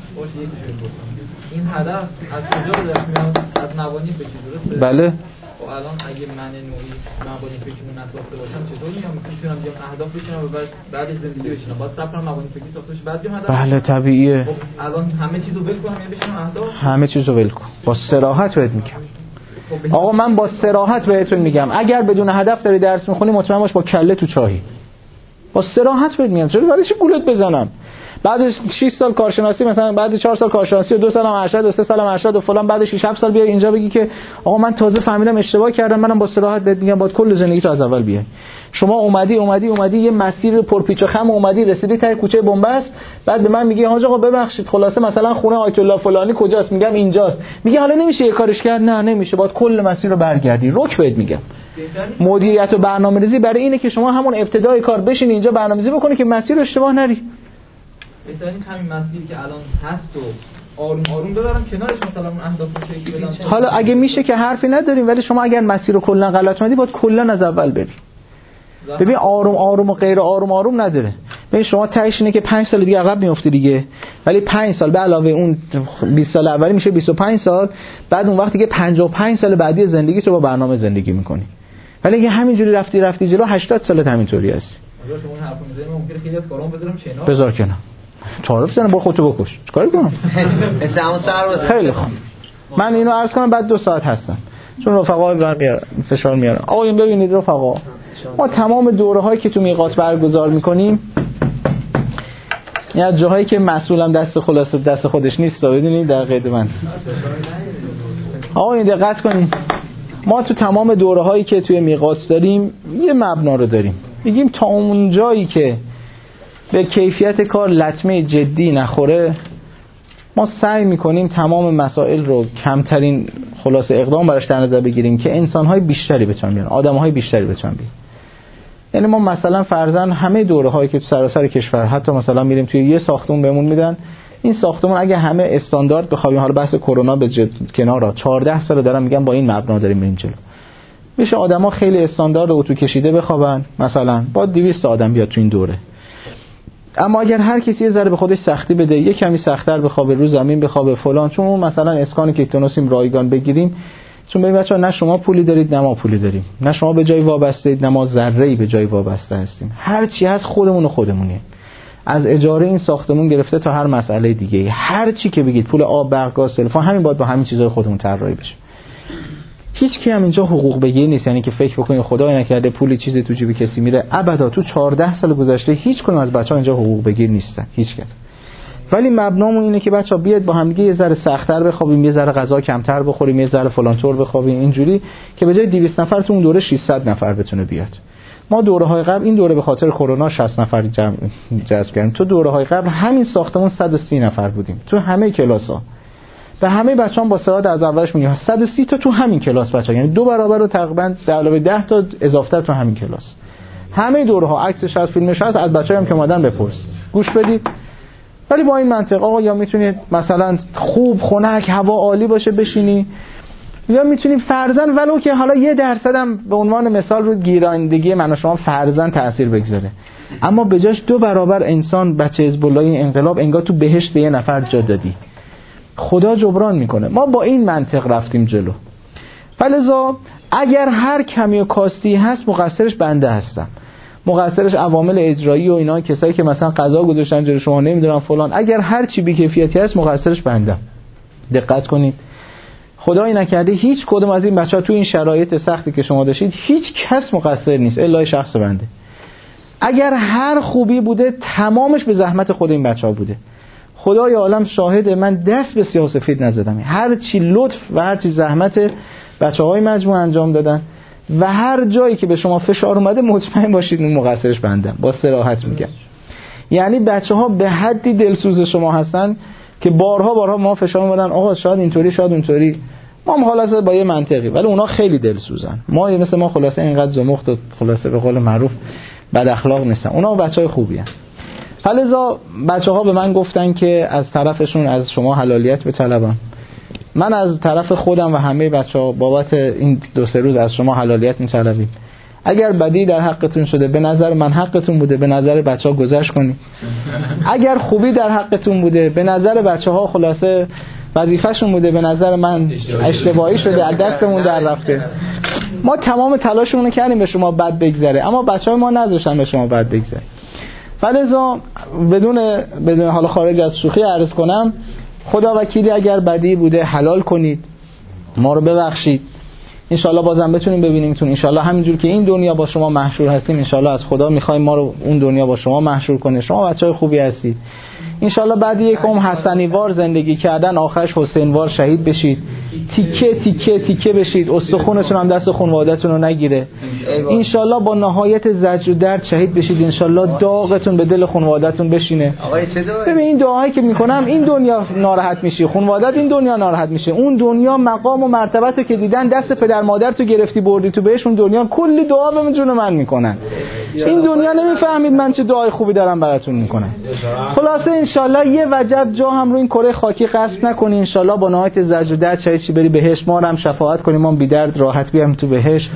این هدف از کجا به دست میاد؟ از مبانی فکری، درسته؟ بله. خب الان اگه من نوعی مبانی فکریمون نساخته باشم چطور میام میتونم بیام اهداف بچینم و بعد بعد زندگی بچینم؟ باید صبرم مبانی فکری ساخته بشه بعد بیام هدف. بله طبیعیه. خب الان همه چیزو ول کنم یا بچینم اهداف؟ همه چیزو ول کن. با صراحت بهت میگم. آقا من با صراحت بهتون میگم اگر بدون هدف داری درس میخونی مطمئن باش با کله تو چاهی. با صراحت بهت میگم. چرا برای چی گولت بزنم؟ بعد شش سال کارشناسی، مثلا بعد چهار سال کارشناسی و دو سالم ارشد و سه سالم ارشد و فلان، بعد شش هفت سال بیای اینجا بگی که آقا من تازه فهمیدم اشتباه کردم، منم با صراحت بهت میگم باید کل زندگی تو از اول بیای. شما اومدی اومدی اومدی یه مسیر پرپیچ و خم اومدی رسیدی تا کوچه بنبست، بعد به من میگی حاج آقا ببخشید خلاصه مثلا خونه آیت الله فلانی کجاست؟ میگم اینجاست. میگه حالا نمیشه یه کارش کرد؟ نه نمیشه، باید کل مسیر رو برگردی. رک بهت میگم. مدیریت و برنامه‌ریزی برای اینه که شما همون ابتدای کار بشین اینجا برنامه‌ریزی بکنی که مسیر اشتباه نری. مثلا همین مسیری که الان هست و آروم آروم ببرم کنارش، مثلا اون اهداف رو شکل بدم. حالا اگه میشه که حرفی نداریم، ولی شما اگر مسیر رو کلا غلط اومدی باید کلا از اول بری. ببین آروم آروم و غیر آروم آروم نداره. ببین شما تهش اینه که پنج سال دیگه عقب میافتی دیگه، ولی پنج سال به علاوه اون بیست سال اولی میشه بیست و پنج سال، بعد اون وقت دیگه پنجاه و پنج سال بعدی زندگی تو با برنامه زندگی میکنی. ولی اگه همینجوری رفتی رفتی جلو هشتاد سالت همینطوری هستی. شما این حرفو میزنید ممکنه خیلی از کارام بذارم کنار. بذار کنار. تعارف بزنم با خودتو بکش. چیکار کنم؟ مثل همون سر خیلی خوب. من اینو عرض کنم بعد دو ساعت هستم. چون رفقا برمیارن فشار میارن. آقا این ببینید رفقا ما تمام دوره‌هایی که تو میقات برگزار می‌کنیم یا جاهایی که مسئولم دست خلاص دست خودش نیست بدونید در قید من. آقا این دقت کنید ما تو تمام دوره‌هایی که توی میقات داریم یه مبنا رو داریم. میگیم تا اون جایی که به کیفیت کار لطمه جدی نخوره ما سعی میکنیم تمام مسائل رو کمترین خلاصه اقدام براش در نظر بگیریم که انسان‌های بیشتری بتونن بیان، آدم‌های بیشتری بتونن بیان. یعنی ما مثلا فرضاً همه دوره‌هایی که تو سراسر کشور حتی مثلا میریم توی یه ساختمون بهمون میدن، این ساختمون اگه همه استاندارد بخوایم، حالا بحث کرونا به جد کنارا، چهارده سال دارم میگم با این مبنا داریم میریم جلو. میشه آدما خیلی استاندارد اتو کشیده بخوابن، مثلا با دویست آدم بیاد تو این دوره. اما اگر هر کسی یه ذره به خودش سختی بده، یه کمی سخت‌تر بخوابه، رو زمین بخوابه فلان، چون مثلا اسکان کیتونوسیم رایگان بگیریم، چون ببین بچه‌ها نه شما پولی دارید نه ما پولی داریم، نه شما به جای وابسته اید نه ما ذره‌ای به جای وابسته هستیم. هر چی هست خودمون و خودمونیم. از اجاره این ساختمون گرفته تا هر مسئله دیگه، هر چی که بگید، پول آب، برق، گاز، تلفن، همین باید با همین چیزای خودمون طراحی بشه. هیچ کی هم اینجا حقوق بگیر نیست، یعنی که فکر بکنید خدای نکرده پولی چیزی تو جیب کسی میره. ابدا تو چهارده سال گذشته هیچ کدوم از بچه‌ها اینجا حقوق بگیر نیستن، هیچ کس. ولی مبنامون اینه که بچه‌ها بیاد با هم دیگه یه ذره سخت‌تر بخوابیم، یه ذره غذا کمتر بخوریم، یه ذره فلان طور بخوابیم، اینجوری که به جای دویست نفر تو اون دوره ششصد نفر بتونه بیاد. ما دوره‌های قبل این دوره به خاطر کرونا شصت نفر جمع جذب کردیم. تو دوره‌های قبل همین ساختمون صد و سی نفر بودیم تو همه کلاس‌ها. به همه بچه‌ها با سرعت از اولش میگم صد و سی تا تو همین کلاس بچه‌ها، یعنی دو برابر رو تقریبا به علاوه ده تا اضافه تو همین کلاس. همه دوره‌ها عکسش از فیلمش هست، از بچه‌ها هم که اومدن بپرس گوش بدید. ولی با این منطق آقا یا میتونید مثلا خوب خنک هوا عالی باشه بشینی، یا میتونید فرضاً ولو که حالا یه درصد هم به عنوان مثال رو گیرندگی من و شما فرضاً تاثیر بگذاره، اما به جاش دو برابر انسان بچه حزب الله انقلاب انگار تو بهشت به یه نفر جا دادی. خدا جبران میکنه. ما با این منطق رفتیم جلو. فلذا اگر هر کمی و کاستی هست مقصرش بنده هستم، مقصرش عوامل اجرایی و اینا، کسایی که مثلا قضا گذاشتن جلو شما نمیدونم فلان، اگر هر چی بی کیفیتی هست مقصرش بنده. دقت کنید خدای نکرده هیچ کدوم از این بچه‌ها تو این شرایط سختی که شما داشتید هیچ کس مقصر نیست الا شخص بنده. اگر هر خوبی بوده تمامش به زحمت خود این بچه‌ها بوده. خدای عالم شاهده من دست به سیاه و سفید نزدم. هر چی لطف و هر چی زحمت بچه‌های مجموعه انجام دادن و هر جایی که به شما فشار اومده مطمئن باشید اون مقصرش بندم. با صراحت میگم. یعنی بچه‌ها به حدی دلسوز شما هستن که بارها بارها ما فشار اومدن آقا شاید اینطوری شاید اونطوری، ما هم خلاصه با یه منطقی، ولی اونا خیلی دلسوزن. ما مثل ما خلاصه اینقدر زمخت و خلاصه به قول معروف بد اخلاق نیستن. اونا بچهای خوبی هستن. فلذا بچه‌ها به من گفتن که از طرفشون از شما حلالیت بطلبم. من از طرف خودم و همه بچه‌ها بابت این دو سه روز از شما حلالیت می‌طلبیم. اگر بدی در حقتون شده به نظر من حقتون بوده، به نظر بچه‌ها گذشت کنید. اگر خوبی در حقتون بوده به نظر بچه‌ها خلاصه وظیفه‌شون بوده، به نظر من اشتباهی شده از دستمون در رفته. ما تمام تلاشمون رو کردیم به شما بد بگذره، اما بچه‌ها ما نذاشتن به شما بد بگذره. فلذا بدون بدون حالا خارج از شوخی عرض کنم خدا وکیلی اگر بدی بوده حلال کنید، ما رو ببخشید. انشالله بازم بتونیم ببینیمتون. انشالله همینجور که این دنیا با شما محشور هستیم انشالله از خدا میخوایم ما رو اون دنیا با شما محشور کنه. شما بچهای خوبی هستید. انشالله بعد یک عمر حسنی وار زندگی کردن آخرش حسین وار شهید بشید، تیکه تیکه تیکه بشید، استخونتون هم دست خانواده‌تون رو نگیره. انشالله با نهایت زجر و درد شهید بشید. انشالله داغتون به دل خانواده‌تون بشینه. ببین این دعایی که میکنم این دنیا ناراحت میشی، خانواده‌ت این دنیا ناراحت میشه، اون دنیا مقام و مرتبتو که دیدن دست پدر مادر تو گرفتی بردی تو بهش، اون دنیا کلی دعا به جون من میکنن. این دنیا نمیفهمید من چه دعای خوبی دارم براتون میکنم. خلاصه انشالله یه وجب جا هم رو این کره خاکی غصب نکنی. انشالله با نهایت زجر و درد شهید چی بری بهش، ما هم شفاعت کنیم، ما بی درد راحت بیام تو بهش.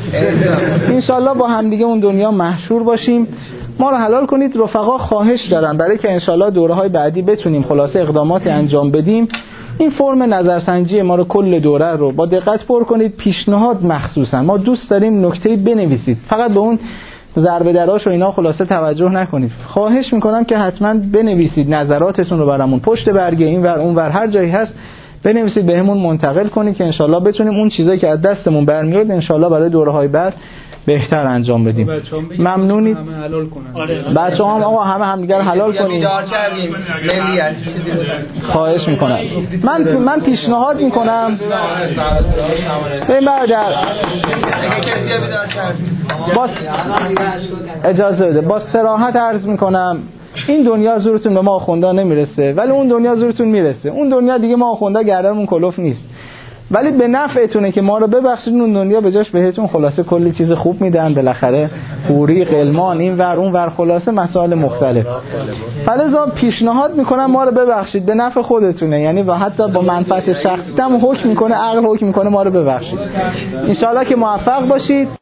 انشالله با هم دیگه اون دنیا محشور باشیم. ما رو حلال کنید رفقا. خواهش دارم برای که انشالله دوره‌های بعدی بتونیم خلاصه اقداماتی انجام بدیم، این فرم نظرسنجی ما رو کل دوره رو با دقت پر کنید. پیشنهاد مخصوصا ما دوست داریم نکته بنویسید، فقط به اون ضربه دراش و اینا خلاصه توجه نکنید. خواهش میکنم که حتما بنویسید نظراتتون رو برامون پشت برگه این ور اون ور هر جایی هست بنویسید بهمون منتقل کنید که انشالله بتونیم اون چیزایی که از دستمون برمیاد انشالله برای دوره‌های بعد بهتر انجام بدیم. ممنونید. بچه‌ها هم آقا همه همدیگه رو حلال کنید. خواهش میکنم. من من پیشنهاد میکنم این برادر با اجازه بده با صراحت عرض میکنم این دنیا زورتون به ما آخوندا نمیرسه ولی اون دنیا زورتون میرسه. اون دنیا دیگه ما آخوندا گردنمون کلوف نیست ولی به نفعتونه که ما رو ببخشید. اون دنیا به جاش بهتون خلاصه کلی چیز خوب میدن، بالاخره حوری غلمان این ور اون ور خلاصه مسائل مختلف. فلذا پیشنهاد میکنم ما رو ببخشید، به نفع خودتونه، یعنی و حتی با منفعت شخصی هم حکم میکنه، عقل حکم میکنه ما رو ببخشید. ان شاءالله که موفق باشید.